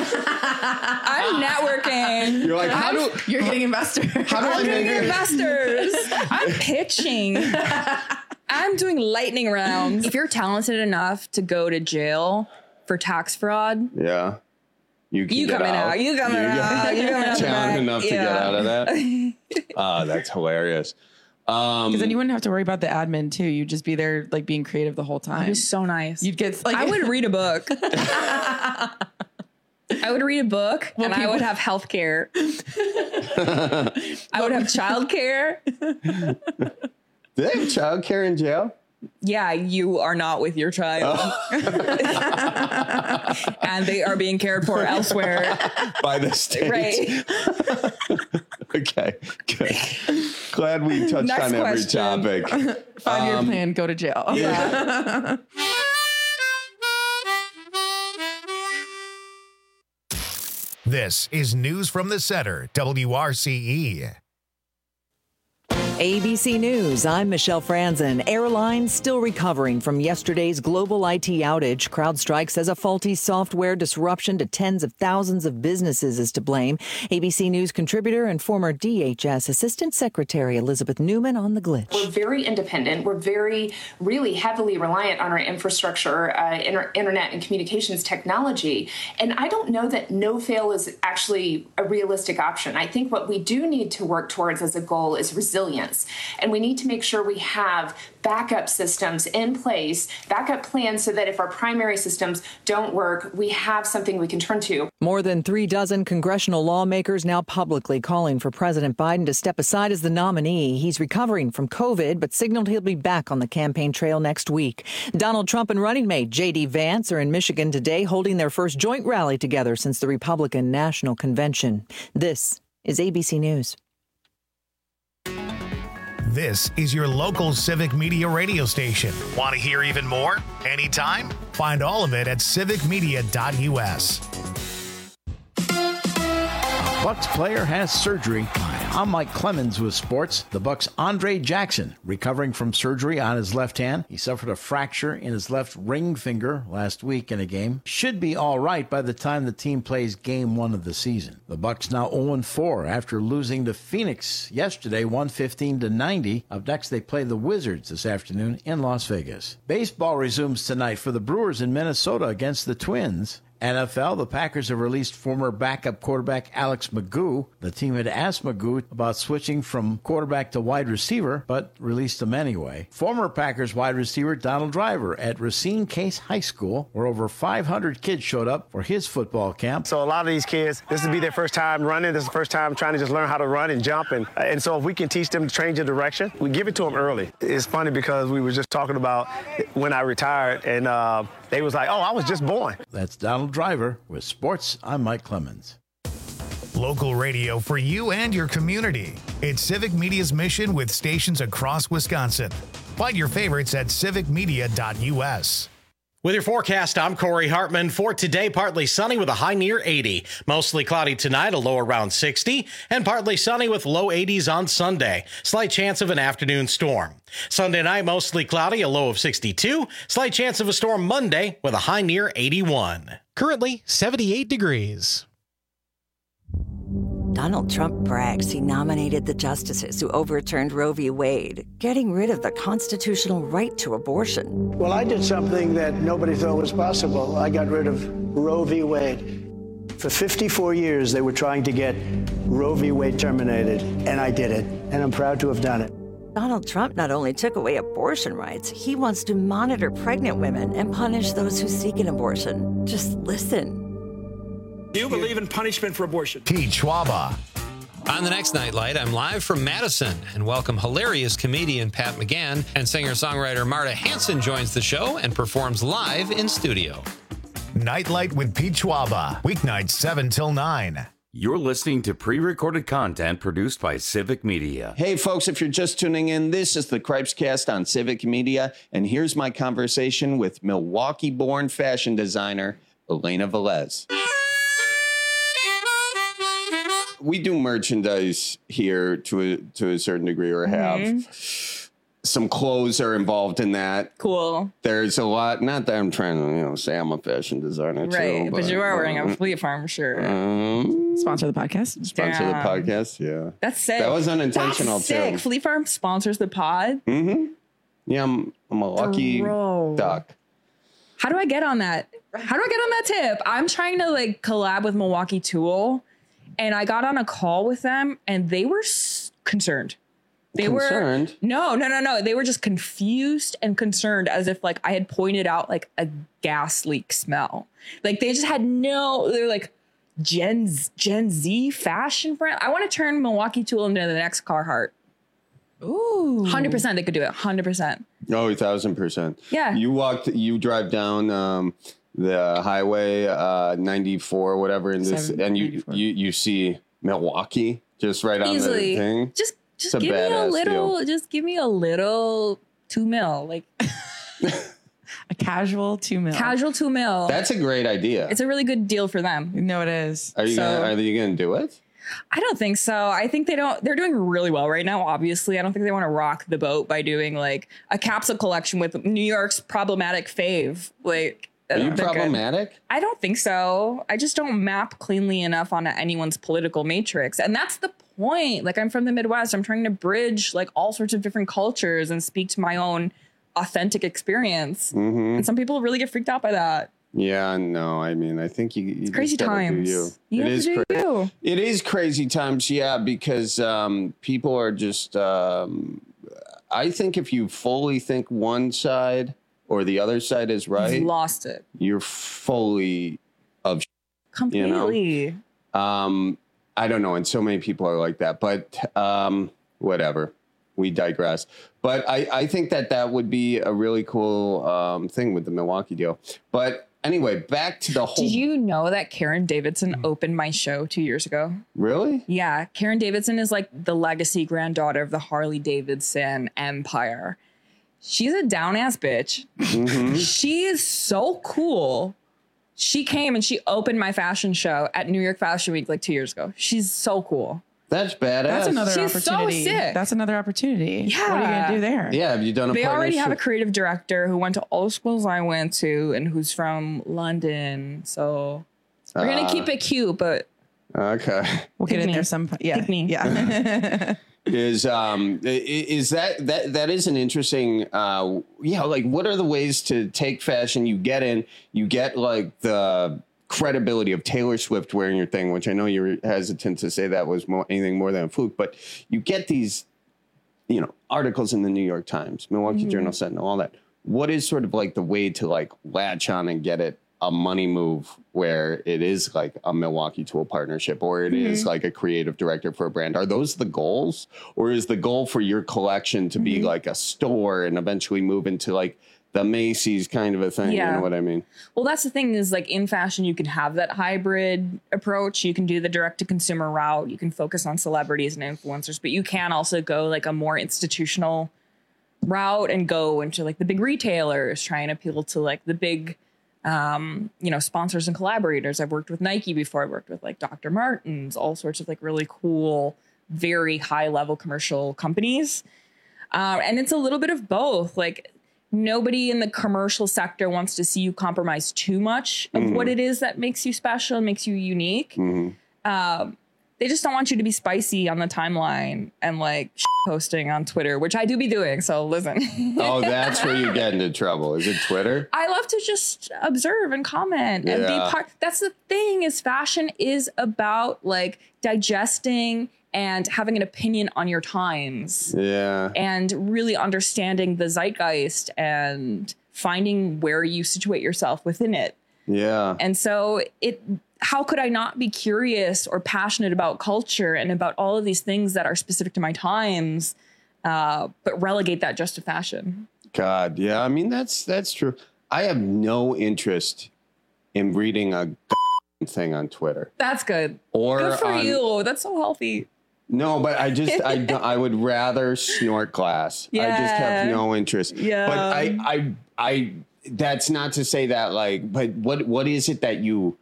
I'm networking. You're like, how do You're getting investors. how do I I'm make getting it? investors. I'm pitching. I'm doing lightning rounds. If you're talented enough to go to jail for tax fraud, Yeah. You can you get coming out. You coming You out. You coming out the back. talented enough to get Yeah. out of that. Ah, that's hilarious. Um, Because then you wouldn't have to worry about the admin too. You'd just be there like being creative the whole time. It is so nice. You'd get like I would read a book. I would read a book Well, and I people- would have health care. I would have child care. do they have child care in jail? Yeah, you are not with your child. And they are being cared for elsewhere. By the state. Right. Okay. Good. glad we touched Next on every question. topic. Five-year Um, plan, go to jail. Yeah. This is News from the Center, W R C E. A B C News, I'm Michelle Franzen. Airlines still recovering from yesterday's global I T outage. CrowdStrike says a faulty software disruption to tens of thousands of businesses is to blame. A B C News contributor and former D H S Assistant Secretary Elizabeth Newman on the glitch. We're very independent. We're very, really heavily reliant on our infrastructure, uh, inter- internet and communications technology. And I don't know that no fail is actually a realistic option. I think what we do need to work towards as a goal is resilience. And we need to make sure we have backup systems in place, backup plans, so that if our primary systems don't work, we have something we can turn to. More than three dozen congressional lawmakers now publicly calling for President Biden to step aside as the nominee. He's recovering from COVID, but signaled he'll be back on the campaign trail next week. Donald Trump and running mate J D Vance are in Michigan today, holding their first joint rally together since the Republican National Convention. This is A B C News. This is your local Civic Media radio station. Want to hear even more? Anytime? Find all of it at civic media dot U S. Bucks player has surgery. I'm Mike Clemens with sports. The Bucks' Andre Jackson recovering from surgery on his left hand. He suffered a fracture in his left ring finger last week in a game. Should be all right by the time the team plays game one of the season. The Bucks now oh and four after losing to Phoenix yesterday, one fifteen to ninety. Up next, they play the Wizards this afternoon in Las Vegas. Baseball resumes tonight for the Brewers in Minnesota against the Twins. N F L, the Packers have released former backup quarterback Alex Magoo. The team had asked Magoo about switching from quarterback to wide receiver, but released him anyway. Former Packers wide receiver Donald Driver at Racine Case High School, where over five hundred kids showed up for his football camp. So a lot of these kids, this will be their first time running. This is the first time trying to just learn how to run and jump. And, and so if we can teach them to change the direction, we give it to them early. It's funny because we were just talking about when I retired, and uh, they was like, oh, I was just born. That's Donald Driver with sports. I'm Mike Clemens. Local radio for you and your community. It's Civic Media's mission with stations across Wisconsin. Find your favorites at civic media dot U S. With your forecast, I'm Corey Hartman. For today, partly sunny with a high near eighty. Mostly cloudy tonight, a low around sixty. And partly sunny with low eighties on Sunday. Slight chance of an afternoon storm. Sunday night, mostly cloudy, a low of sixty-two. Slight chance of a storm Monday with a high near eighty-one. Currently seventy-eight degrees. Donald Trump brags he nominated the justices who overturned Roe v. Wade, getting rid of the constitutional right to abortion. Well, I did something that nobody thought was possible. I got rid of Roe v. Wade. For fifty-four years, they were trying to get Roe v. Wade terminated, and I did it, and I'm proud to have done it. Donald Trump not only took away abortion rights, he wants to monitor pregnant women and punish those who seek an abortion. Just listen. Do you believe in punishment for abortion? Pete Schwaba. On the next Nightlight, I'm live from Madison and welcome hilarious comedian Pat McGann, and singer-songwriter Marta Hanson joins the show and performs live in studio. Nightlight with Pete Schwaba, weeknights seven till nine. You're listening to pre-recorded content produced by Civic Media. Hey, folks, if you're just tuning in, this is the Cripescast on Civic Media, and here's my conversation with Milwaukee-born fashion designer Elena Velez. We do merchandise here to a, to a certain degree, or have. Mm-hmm. Some clothes are involved in that. Cool. There's a lot. Not that I'm trying to, you know, say I'm a fashion designer, right? too, but, but you are wearing um, a Fleet Farm shirt. Um, sponsor the podcast. Sponsor Damn. the podcast. Yeah, that's sick. That was unintentional that's sick. too. Fleet Farm sponsors the pod. Mm-hmm. Yeah, I'm, I'm a lucky Bro. duck. How do I get on that? How do I get on that tip? I'm trying to like collab with Milwaukee Tool, and I got on a call with them, and they were s- concerned. They concerned? were no, no, no, no. They were just confused and concerned, as if like I had pointed out like a gas leak smell. Like they just had no. They're like Gen Gen Z fashion brand. I want to turn Milwaukee Tool into the next Carhartt. Ooh, one hundred percent they could do it. one hundred percent. Oh, a thousand percent. Yeah. You walked. You drive down um, the highway uh, ninety-four, whatever, in this, and you you you see Milwaukee just right on Easily. the thing. Just. just give me a little, deal. just give me a little two mil, like a casual two mil. Casual two mil. That's a great idea. It's a really good deal for them. You know it is. Are you So- gonna, are you going to do it? I don't think so. I think they don't, they're doing really well right now. Obviously, I don't think they want to rock the boat by doing like a capsule collection with New York's problematic fave. Like, Are you they're good. problematic? I don't think so. I just don't map cleanly enough onto anyone's political matrix. And that's the point. Like, I'm from the Midwest. I'm trying to bridge like all sorts of different cultures and speak to my own authentic experience. Mm-hmm. And some people really get freaked out by that. Yeah, no, I mean, I think you, you It's crazy just gotta do times. you. You It have is to do cra- you. It is crazy times, yeah, because um, people are just. Um, I think if you fully think one side or the other side is right, You've lost it. you're fully of Completely. You know? Um, I don't know, and so many people are like that, but um, whatever. We digress. But I, I think that that would be a really cool um, thing with the Milwaukee deal. But anyway, back to the whole. Did you know that Karen Davidson opened my show two years ago? Really? Yeah. Karen Davidson is like the legacy granddaughter of the Harley Davidson empire. She's a down ass bitch. Mm-hmm. She is so cool. She came and she opened my fashion show at New York Fashion Week like two years ago. She's so cool. That's badass. That's another She's so opportunity. sick. That's another opportunity. Yeah. What are you gonna do there? Yeah, have you done a They already have a partnership? creative director who went to all the schools I went to and who's from London. So we're Ah. gonna keep it cute, but Okay. We'll Pick get in me. there some. Yeah. Pick me. Yeah. is um i- is that that that is an interesting uh yeah like what are the ways to take fashion you get in you get like the credibility of Taylor Swift wearing your thing, which I know you're hesitant to say that was more, anything more than a fluke, but you get these you know articles in the New York Times, Milwaukee Mhm. Journal Sentinel, all that. What is sort of like the way to like latch on and get it a money move where it is like a Milwaukee Tool partnership or it is Mhm. like a creative director for a brand? Are those the goals, or is the goal for your collection to be Mhm. like a store and eventually move into like the Macy's kind of a thing? You Yeah. know what I mean? Well, that's the thing is like in fashion, you can have that hybrid approach. You can do the direct to consumer route. You can focus on celebrities and influencers, but you can also go like a more institutional route and go into like the big retailers, try and appeal to like the big, um, you know, sponsors and collaborators. I've worked with Nike before. I worked with like Doctor Martens, all sorts of like really cool, very high level commercial companies. Um, and it's a little bit of both. Like, nobody in the commercial sector wants to see you compromise too much of Mhm. what it is that makes you special and makes you unique. Mhm. Um, they just don't want you to be spicy on the timeline and like posting on Twitter, which I do be doing. So listen. Oh, that's where you get into trouble. Is it Twitter? I love to just observe and comment and be Yeah. part. That's the thing is fashion is about like digesting and having an opinion on your times. Yeah. And really understanding the zeitgeist and finding where you situate yourself within it. Yeah. And so it how could I not be curious or passionate about culture and about all of these things that are specific to my times, uh, but relegate that just to fashion? God, yeah. I mean, that's that's true. I have no interest in reading a thing on Twitter. That's good. Or good for on- you. That's so healthy. No, but I just I don't- I would rather snort glass. I just have Yeah. no interest. Yeah. But I I I that's not to say that like but what what is it that you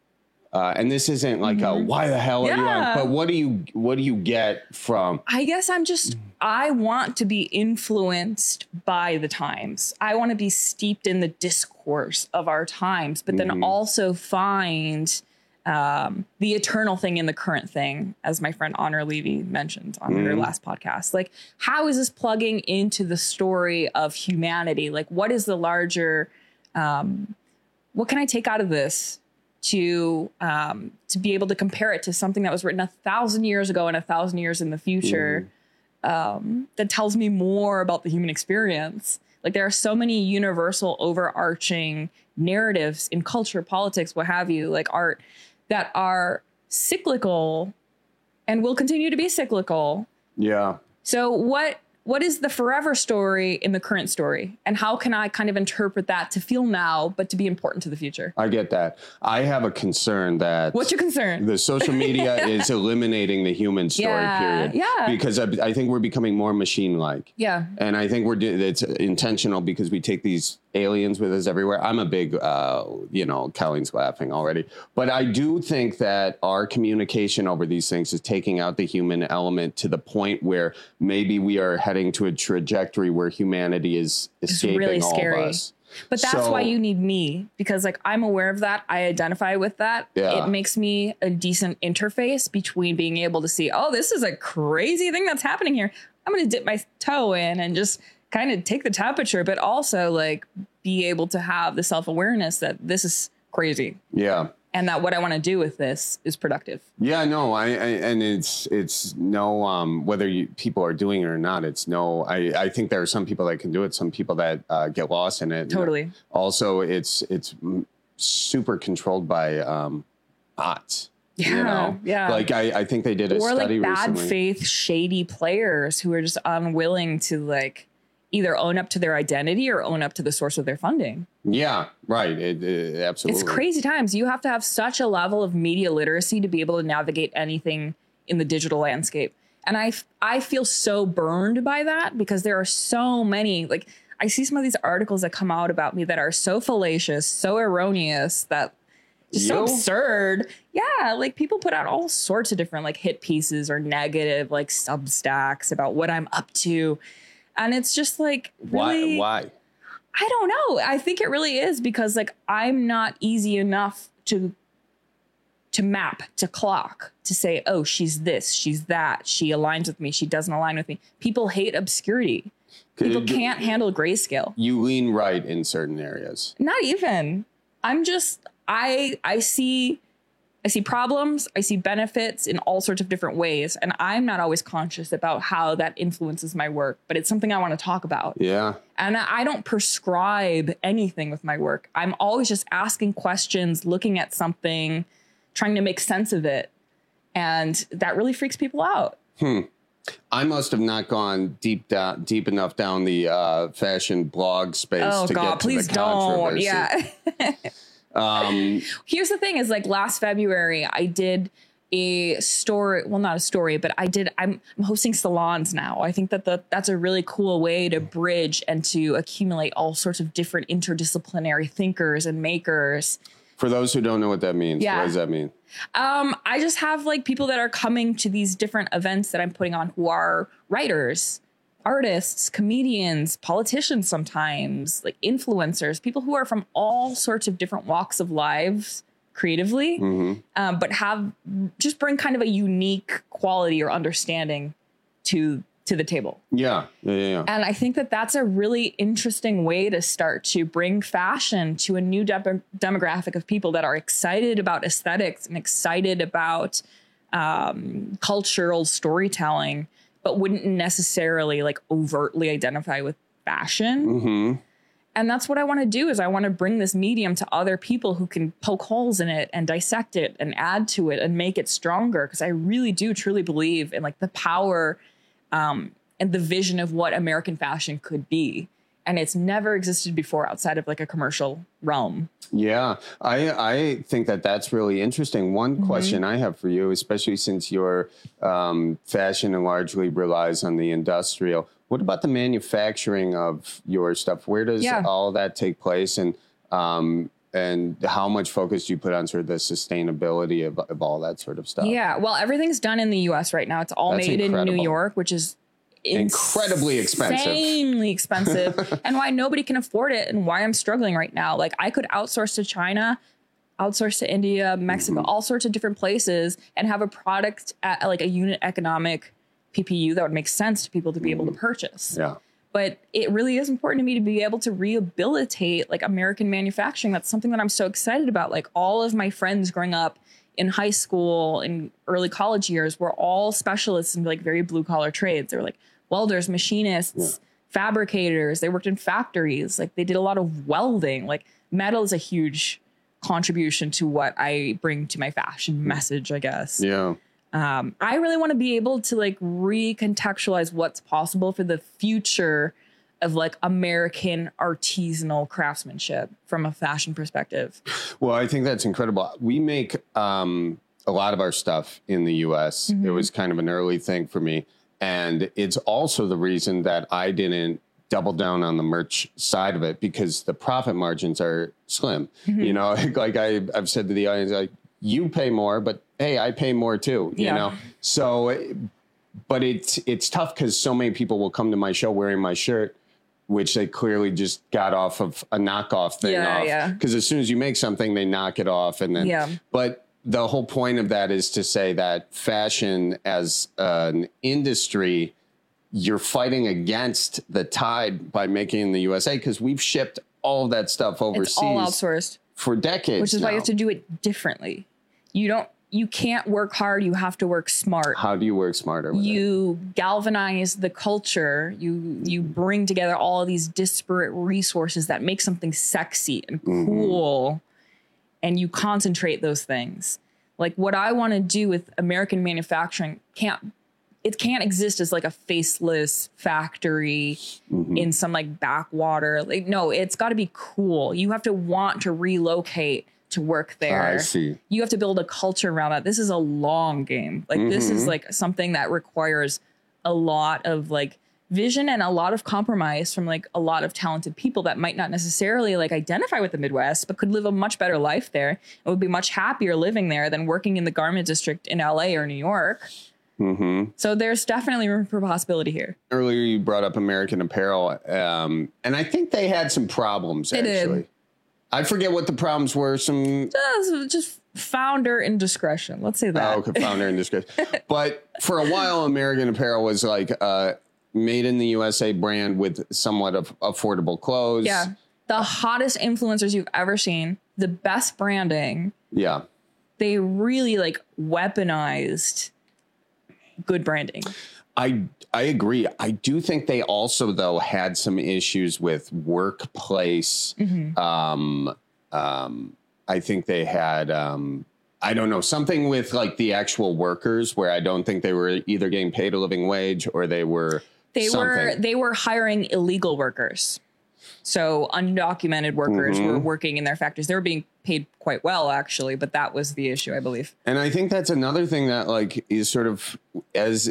uh and this isn't like a why the hell are you on, Yeah. but what do you what do you get from I guess I'm just, I want to be influenced by the times. I want to be steeped in the discourse of our times, but then Mhm. also find um, the eternal thing in the current thing, as my friend Honor Levy mentioned on her Mhm. last podcast. Like, how is this plugging into the story of humanity? Like, what is the larger, um, what can I take out of this to um, to be able to compare it to something that was written a thousand years ago and a thousand years in the future, um, that tells me more about the human experience? Like, there are so many universal overarching narratives in culture, politics, what have you, like art, that are cyclical and will continue to be cyclical. Yeah. So what what is the forever story in the current story? And how can I kind of interpret that to feel now, but to be important to the future? I get that. I have a concern that... What's your concern? The social media is eliminating the human story, Yeah, period. yeah. Because I, I think we're becoming more machine-like. Yeah. And I think we're do- it's intentional because we take these aliens with us everywhere. I'm a big, uh, you know, Colleen's laughing already. But I do think that our communication over these things is taking out the human element to the point where maybe we are heading to a trajectory where humanity is escaping really all scary. of us. But that's So- why you need me, because like I'm aware of that. I identify with that. Yeah. It makes me a decent interface between being able to see, oh, this is a crazy thing that's happening here. I'm going to dip my toe in and just kind of take the temperature, but also like be able to have the self-awareness that this is crazy. Yeah. And that what I want to do with this is productive. Yeah, no, I, I and it's it's no um, whether you, people are doing it or not. It's no. I, I think there are some people that can do it. Some people that uh, get lost in it. Totally. Also, it's it's super controlled by um, bots. Yeah, you know? yeah. Like I, I think they did a or study like bad recently. faith, shady players who are just unwilling to like either own up to their identity or own up to the source of their funding. Yeah, right. It, it, absolutely. It's crazy times. You have to have such a level of media literacy to be able to navigate anything in the digital landscape. And I, I feel so burned by that because there are so many, like I see some of these articles that come out about me that are so fallacious, so erroneous, that just so Yo. absurd. Yeah. Like people put out all sorts of different like hit pieces or negative like Substacks about what I'm up to. And it's just like, really, why? Why? I don't know. I think it really is because like I'm not easy enough to to map, to clock, to say, oh, she's this, she's that, she aligns with me, she doesn't align with me. People hate obscurity. People Could- can't handle grayscale. You lean right in certain areas. Not even. I'm just I I see I see problems, I see benefits in all sorts of different ways, and I'm not always conscious about how that influences my work, but it's something I want to talk about. Yeah. And I don't prescribe anything with my work. I'm always just asking questions, looking at something, trying to make sense of it. And that really freaks people out. Hmm. I must have not gone deep down, deep enough down the uh, fashion blog space Oh to God, get to please the don't. controversy. Yeah. Um, Here's the thing is like last February, I did a story. Well, not a story, but I did. I'm, I'm hosting salons now. I think that the, that's a really cool way to bridge and to accumulate all sorts of different interdisciplinary thinkers and makers. for those who don't know what that means, Yeah. what does that mean? Um, I just have like people that are coming to these different events that I'm putting on who are writers, artists, comedians, politicians, sometimes like influencers, people who are from all sorts of different walks of lives creatively, Mm-hmm. um, but have just bring kind of a unique quality or understanding to to the table. Yeah, yeah, yeah. yeah. And I think that that's a really interesting way to start to bring fashion to a new de- demographic of people that are excited about aesthetics and excited about um, cultural storytelling, but wouldn't necessarily like overtly identify with fashion. Mm-hmm. And that's what I want to do is I want to bring this medium to other people who can poke holes in it and dissect it and add to it and make it stronger. Because I really do truly believe in like the power um, and the vision of what American fashion could be. And it's never existed before outside of like a commercial realm. Yeah, I I think that that's really interesting. One Mm-hmm. question I have for you, especially since your um, fashion largely relies on the industrial, what about the manufacturing of your stuff? Where does Yeah. all that take place, and um, and how much focus do you put on sort of the sustainability of, of all that sort of stuff? Yeah, well, everything's done in the U S right now. It's all That's made in incredible. New York, which is Incredibly expensive. insanely expensive, and why nobody can afford it, and why I'm struggling right now. Like I could outsource to China, outsource to India, Mexico, Mm-hmm. all sorts of different places, and have a product at like a unit economic P P U that would make sense to people to be able to purchase. Yeah. But it really is important to me to be able to rehabilitate like American manufacturing. That's something that I'm so excited about. Like all of my friends growing up in high school and early college years were all specialists in like very blue collar trades. They were like welders, machinists, fabricators. They worked in factories. Like they did a lot of welding. Like metal is a huge contribution to what I bring to my fashion message, I guess. Yeah. Um, I really want to be able to like recontextualize what's possible for the future of like American artisanal craftsmanship from a fashion perspective. Well, I think that's incredible. We make um, a lot of our stuff in the U S. Mm-hmm. It was kind of an early thing for me. And it's also the reason that I didn't double down on the merch side of it, because the profit margins are slim. Mm-hmm. You know, like I, I've said to the audience, like, you pay more, but hey, I pay more too, you yeah. know? So, but it's, it's tough because so many people will come to my show wearing my shirt, which they clearly just got off of a knockoff thing yeah, off. Yeah. Because as soon as you make something, they knock it off. And then, yeah. but the whole point of that is to say that fashion as an industry, you're fighting against the tide by making in the U S A, because we've shipped all of that stuff overseas. It's all outsourced for decades. Which is now. why you have to do it differently. You don't, you can't work hard. You have to work smart. How do you work smarter? With you it? galvanize the culture. You, you bring together all of these disparate resources that make something sexy and cool. Mm-hmm. And you concentrate those things. Like what I want to do with American manufacturing can't, it can't exist as like a faceless factory mm-hmm. in some like backwater. Like, no, it's got to be cool. You have to want to relocate to work there. I see. You have to build a culture around that. This is a long game. Like mm-hmm. this is like something that requires a lot of like vision and a lot of compromise from like a lot of talented people that might not necessarily like identify with the Midwest, but could live a much better life there and would be much happier living there than working in the garment district in L A or New York. Mm-hmm. So there's definitely room for possibility here. Earlier, you brought up American Apparel, um, and I think they had some problems, they actually. Did. I forget what the problems were. Some just, just founder indiscretion. Let's say that. Oh, okay, founder indiscretion. But for a while, American Apparel was like a made in the U S A brand with somewhat of affordable clothes. Yeah. The hottest influencers you've ever seen, the best branding. Yeah. They really like weaponized good branding. I I agree. I do think they also, though, had some issues with workplace. Mm-hmm. Um, um, I think they had, um, I don't know, something with like the actual workers where I don't think they were either getting paid a living wage or they were they something. were they were hiring illegal workers. So undocumented workers mm-hmm. were working in their factories. They were being paid quite well, actually, but that was the issue, I believe. And I think that's another thing that like is sort of as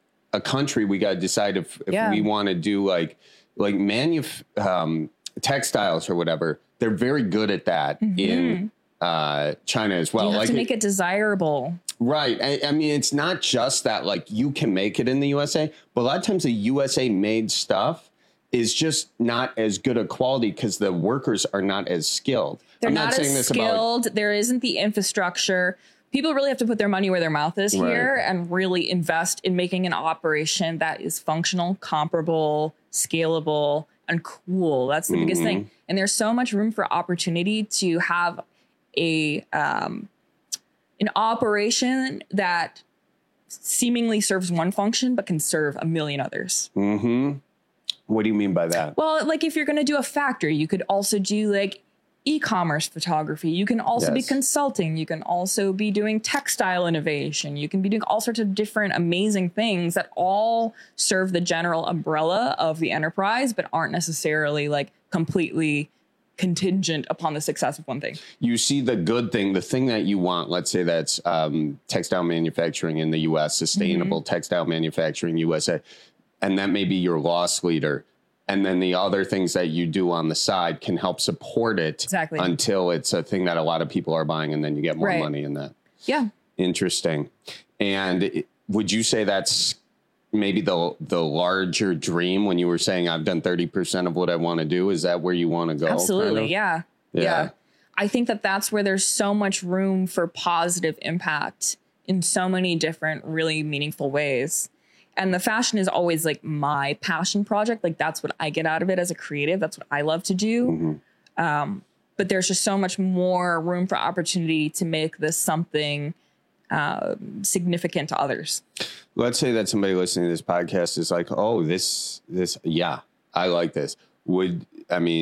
a country, we got to decide if, if yeah. we want to do like like manuf um, textiles or whatever. They're very good at that mm-hmm. in uh, China as well. You have like to make it, it desirable. Right. I, I mean, it's not just that like you can make it in the U S A, but a lot of times the U S A made stuff is just not as good a quality because the workers are not as skilled. They're I'm not, not saying as this skilled. About, there isn't the infrastructure. People really have to put their money where their mouth is right. here and really invest in making an operation that is functional, comparable, scalable, and cool. That's the mm-hmm. biggest thing. And there's so much room for opportunity to have a um, an operation that seemingly serves one function but can serve a million others. Mm-hmm. What do you mean by that? Well, like if you're going to do a factory, you could also do like e-commerce photography. You can also yes. be consulting. You can also be doing textile innovation. You can be doing all sorts of different amazing things that all serve the general umbrella of the enterprise, but aren't necessarily like completely contingent upon the success of one thing. You see the good thing, the thing that you want, let's say that's um, textile manufacturing in the U S, sustainable mm-hmm. textile manufacturing U S A, and that may be your loss leader. And then the other things that you do on the side can help support it exactly. until it's a thing that a lot of people are buying, and then you get more right. money in that. Yeah. Interesting. And it, would you say that's maybe the the larger dream when you were saying I've done thirty percent of what I want to do? Is that where you want to go? Absolutely. Kind of? yeah. yeah. Yeah. I think that that's where there's so much room for positive impact in so many different, really meaningful ways. And the fashion is always like my passion project. Like that's what I get out of it as a creative. That's what I love to do. Mm-hmm. Um, but there's just so much more room for opportunity to make this something uh, significant to others. Let's say that somebody listening to this podcast is like, oh, this, this, yeah, I like this. Would, I mean,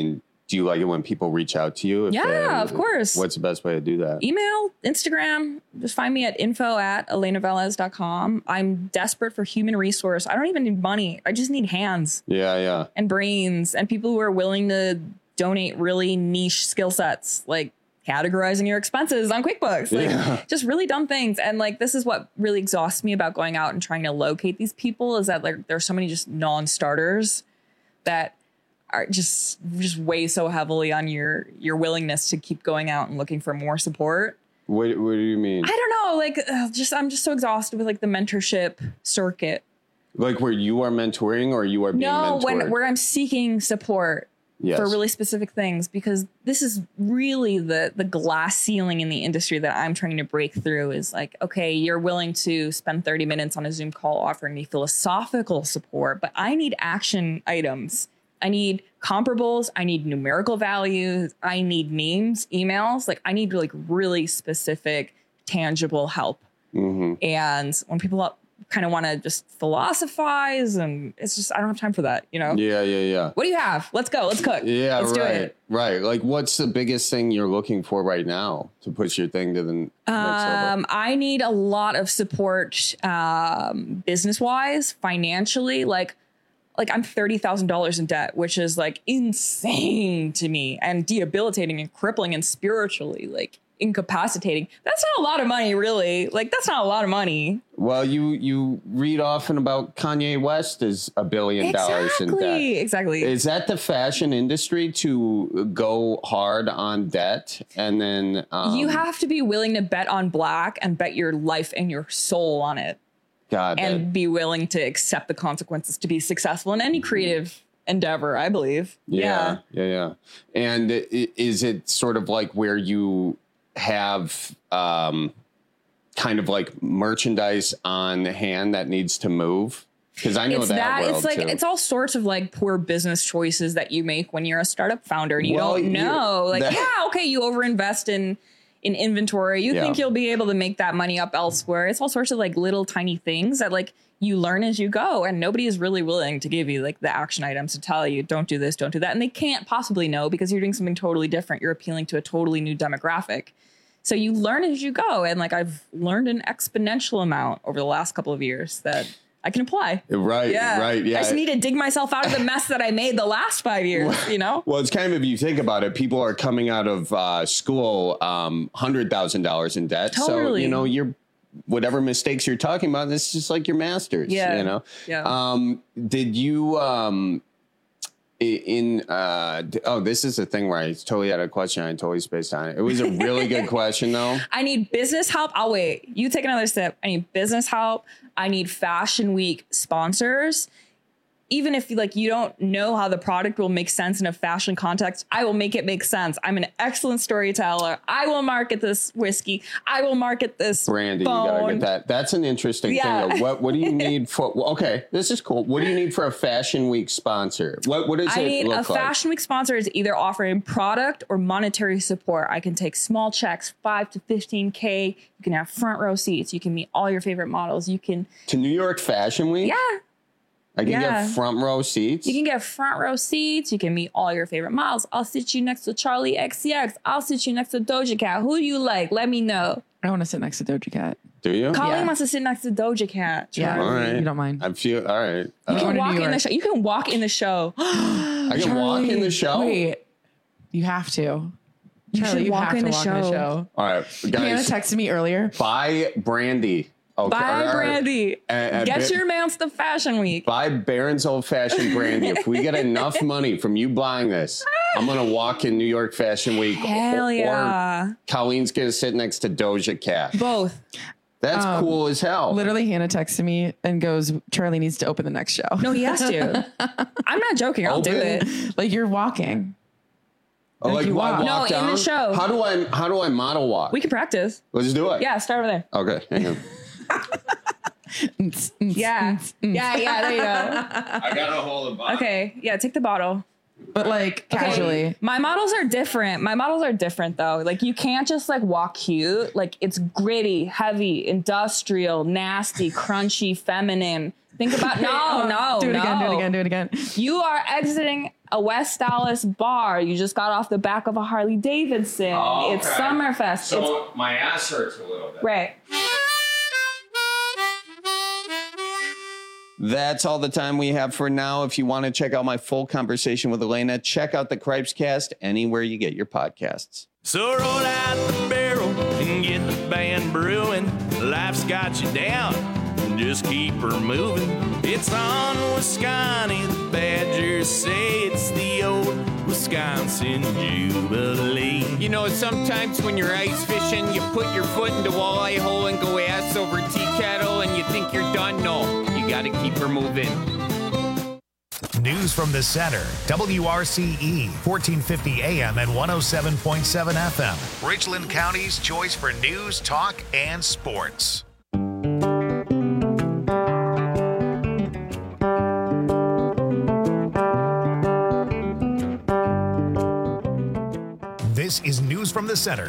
do you like it when people reach out to you? If Yeah, they- of course. What's the best way to do that? Email, Instagram, just find me at info at elena velez dot com. I'm desperate for human resource. I don't even need money. I just need hands Yeah, yeah. and brains and people who are willing to donate really niche skill sets, like categorizing your expenses on QuickBooks, like Yeah. just really dumb things. And like, this is what really exhausts me about going out and trying to locate these people, is that like there's so many just non-starters that are just just weigh so heavily on your your willingness to keep going out and looking for more support. What What do you mean? I don't know, like uh, just I'm just so exhausted with like the mentorship circuit. Like where you are mentoring or you are being No, mentored? when where I'm seeking support Yes. for really specific things, because this is really the the glass ceiling in the industry that I'm trying to break through. Is like, okay, you're willing to spend thirty minutes on a Zoom call offering me philosophical support, but I need action items. I need comparables. I need numerical values. I need memes, emails. Like I need like really specific, tangible help. Mm-hmm. And when people kind of want to just philosophize, and it's just, I don't have time for that, you know? Yeah, yeah, yeah. What do you have? Let's go. Let's cook. Yeah, Let's right, do it. right. Like, what's the biggest thing you're looking for right now to push your thing to the next level? Um, I need a lot of support, um, business wise, financially. Like, like I'm thirty thousand dollars in debt, which is like insane to me and debilitating and crippling and spiritually like incapacitating. That's not a lot of money, really. Like, that's not a lot of money. Well, you you read often about Kanye West is a billion dollars in debt. Exactly. Exactly. Is that the fashion industry to go hard on debt and then um, You have to be willing to bet on black and bet your life and your soul on it. God, and that- be willing to accept the consequences to be successful in any creative endeavor, I believe. Yeah, yeah, yeah. And i- is it sort of like where you have um, kind of like merchandise on hand that needs to move? Because I know It's that, that, world it's like, too. it's all sorts of like poor business choices that you make when you're a startup founder and you Well, don't you- know. Like, that- yeah, okay, you overinvest in in inventory. You Yeah. think you'll be able to make that money up elsewhere. It's all sorts of like little tiny things that like you learn as you go, and nobody is really willing to give you like the action items to tell you don't do this, don't do that. And they can't possibly know because you're doing something totally different. You're appealing to a totally new demographic. So you learn as you go. And like I've learned an exponential amount over the last couple of years that I can apply. Right, Yeah. right, yeah. I just need to dig myself out of the mess that I made the last five years, you know? Well, it's kind of, if you think about it, people are coming out of uh, school um, one hundred thousand dollars in debt. So, Totally. you know, you're, whatever mistakes you're talking about, this is just like your master's, Yeah. you know? Yeah. Um, did you, um, i- in, uh, d- oh, this is a thing where I totally had a question. I totally spaced on it. It was a really good question, though. I need business help. I'll wait. You take another sip. I need business help. I need Fashion Week sponsors. Even if like you don't know how the product will make sense in a fashion context, I will make it make sense. I'm an excellent storyteller. I will market this whiskey. I will market this Brandy, phone. you gotta get that. That's an interesting Yeah. thing. What What do you need for? Well, okay, this is cool. What do you need for a Fashion Week sponsor? What What does I it need look a like? Fashion Week sponsor is either offering product or monetary support. I can take small checks, five to fifteen K. You can have front row seats. You can meet all your favorite models. You can, To New York Fashion Week? yeah. I can Yeah. get front row seats. You can get front row seats. You can meet all your favorite models. I'll sit you next to Charlie X C X. I'll sit you next to Doja Cat. Who do you like? Let me know. I want to sit next to Doja Cat. Do you? Colleen wants to sit next to Doja Cat. Yeah, All right. you don't mind. I feel all right. You Uh, can walk in the show. You can walk in the show. I can walk in the show. Wait, you have to. You Charlie, should you walk have in to the walk in the show. show. All right, Hannah guys. texted me earlier. Buy Brandy. Okay. Buy all right. Brandy. And- and Get Ba- your mounts to Fashion Week. Buy Barron's Old Fashioned Brandy. If we get enough money from you buying this, I'm gonna walk in New York Fashion Week. Hell or- yeah. Or Colleen's gonna sit next to Doja Cat. Both. That's Um, cool as hell. Literally, Hannah texted me and goes, Charlie needs to open the next show. No, he has to. I'm not joking. I'll do Open? it. Like you're walking. Oh, like, you why walk. walk No, in down? the show. How do I how do I model walk? We can practice. Let's do it. Yeah, start over there. Okay. Hang on. Yeah. Yeah, yeah, there you go. I gotta hold it. Okay, yeah, take the bottle. But like Okay, casually. My models are different. My models are different though. Like you can't just like walk cute. Like it's gritty, heavy, industrial, nasty, crunchy, feminine. Think about no, no, Do it no. again, do it again, do it again. You are exiting a West Dallas bar. You just got off the back of a Harley Davidson. Oh, It's okay. Summerfest. So It's, my ass hurts a little bit. right. That's all the time we have for now. If you want to check out my full conversation with Elena, check out the Cripes Cast anywhere you get your podcasts. So roll out the barrel and get the band brewing. Life's got you down, just keep her moving. It's on Wisconsin, the Badgers say it's the old Wisconsin Jubilee. You know, sometimes when you're ice fishing, you put your foot in the walleye hole and go ass over tea kettle and you think you're done. No, you got to keep her moving. News from the center. W R C E, fourteen fifty A M and one oh seven point seven F M. Richland County's choice for news, talk, and sports. This is News from the Center.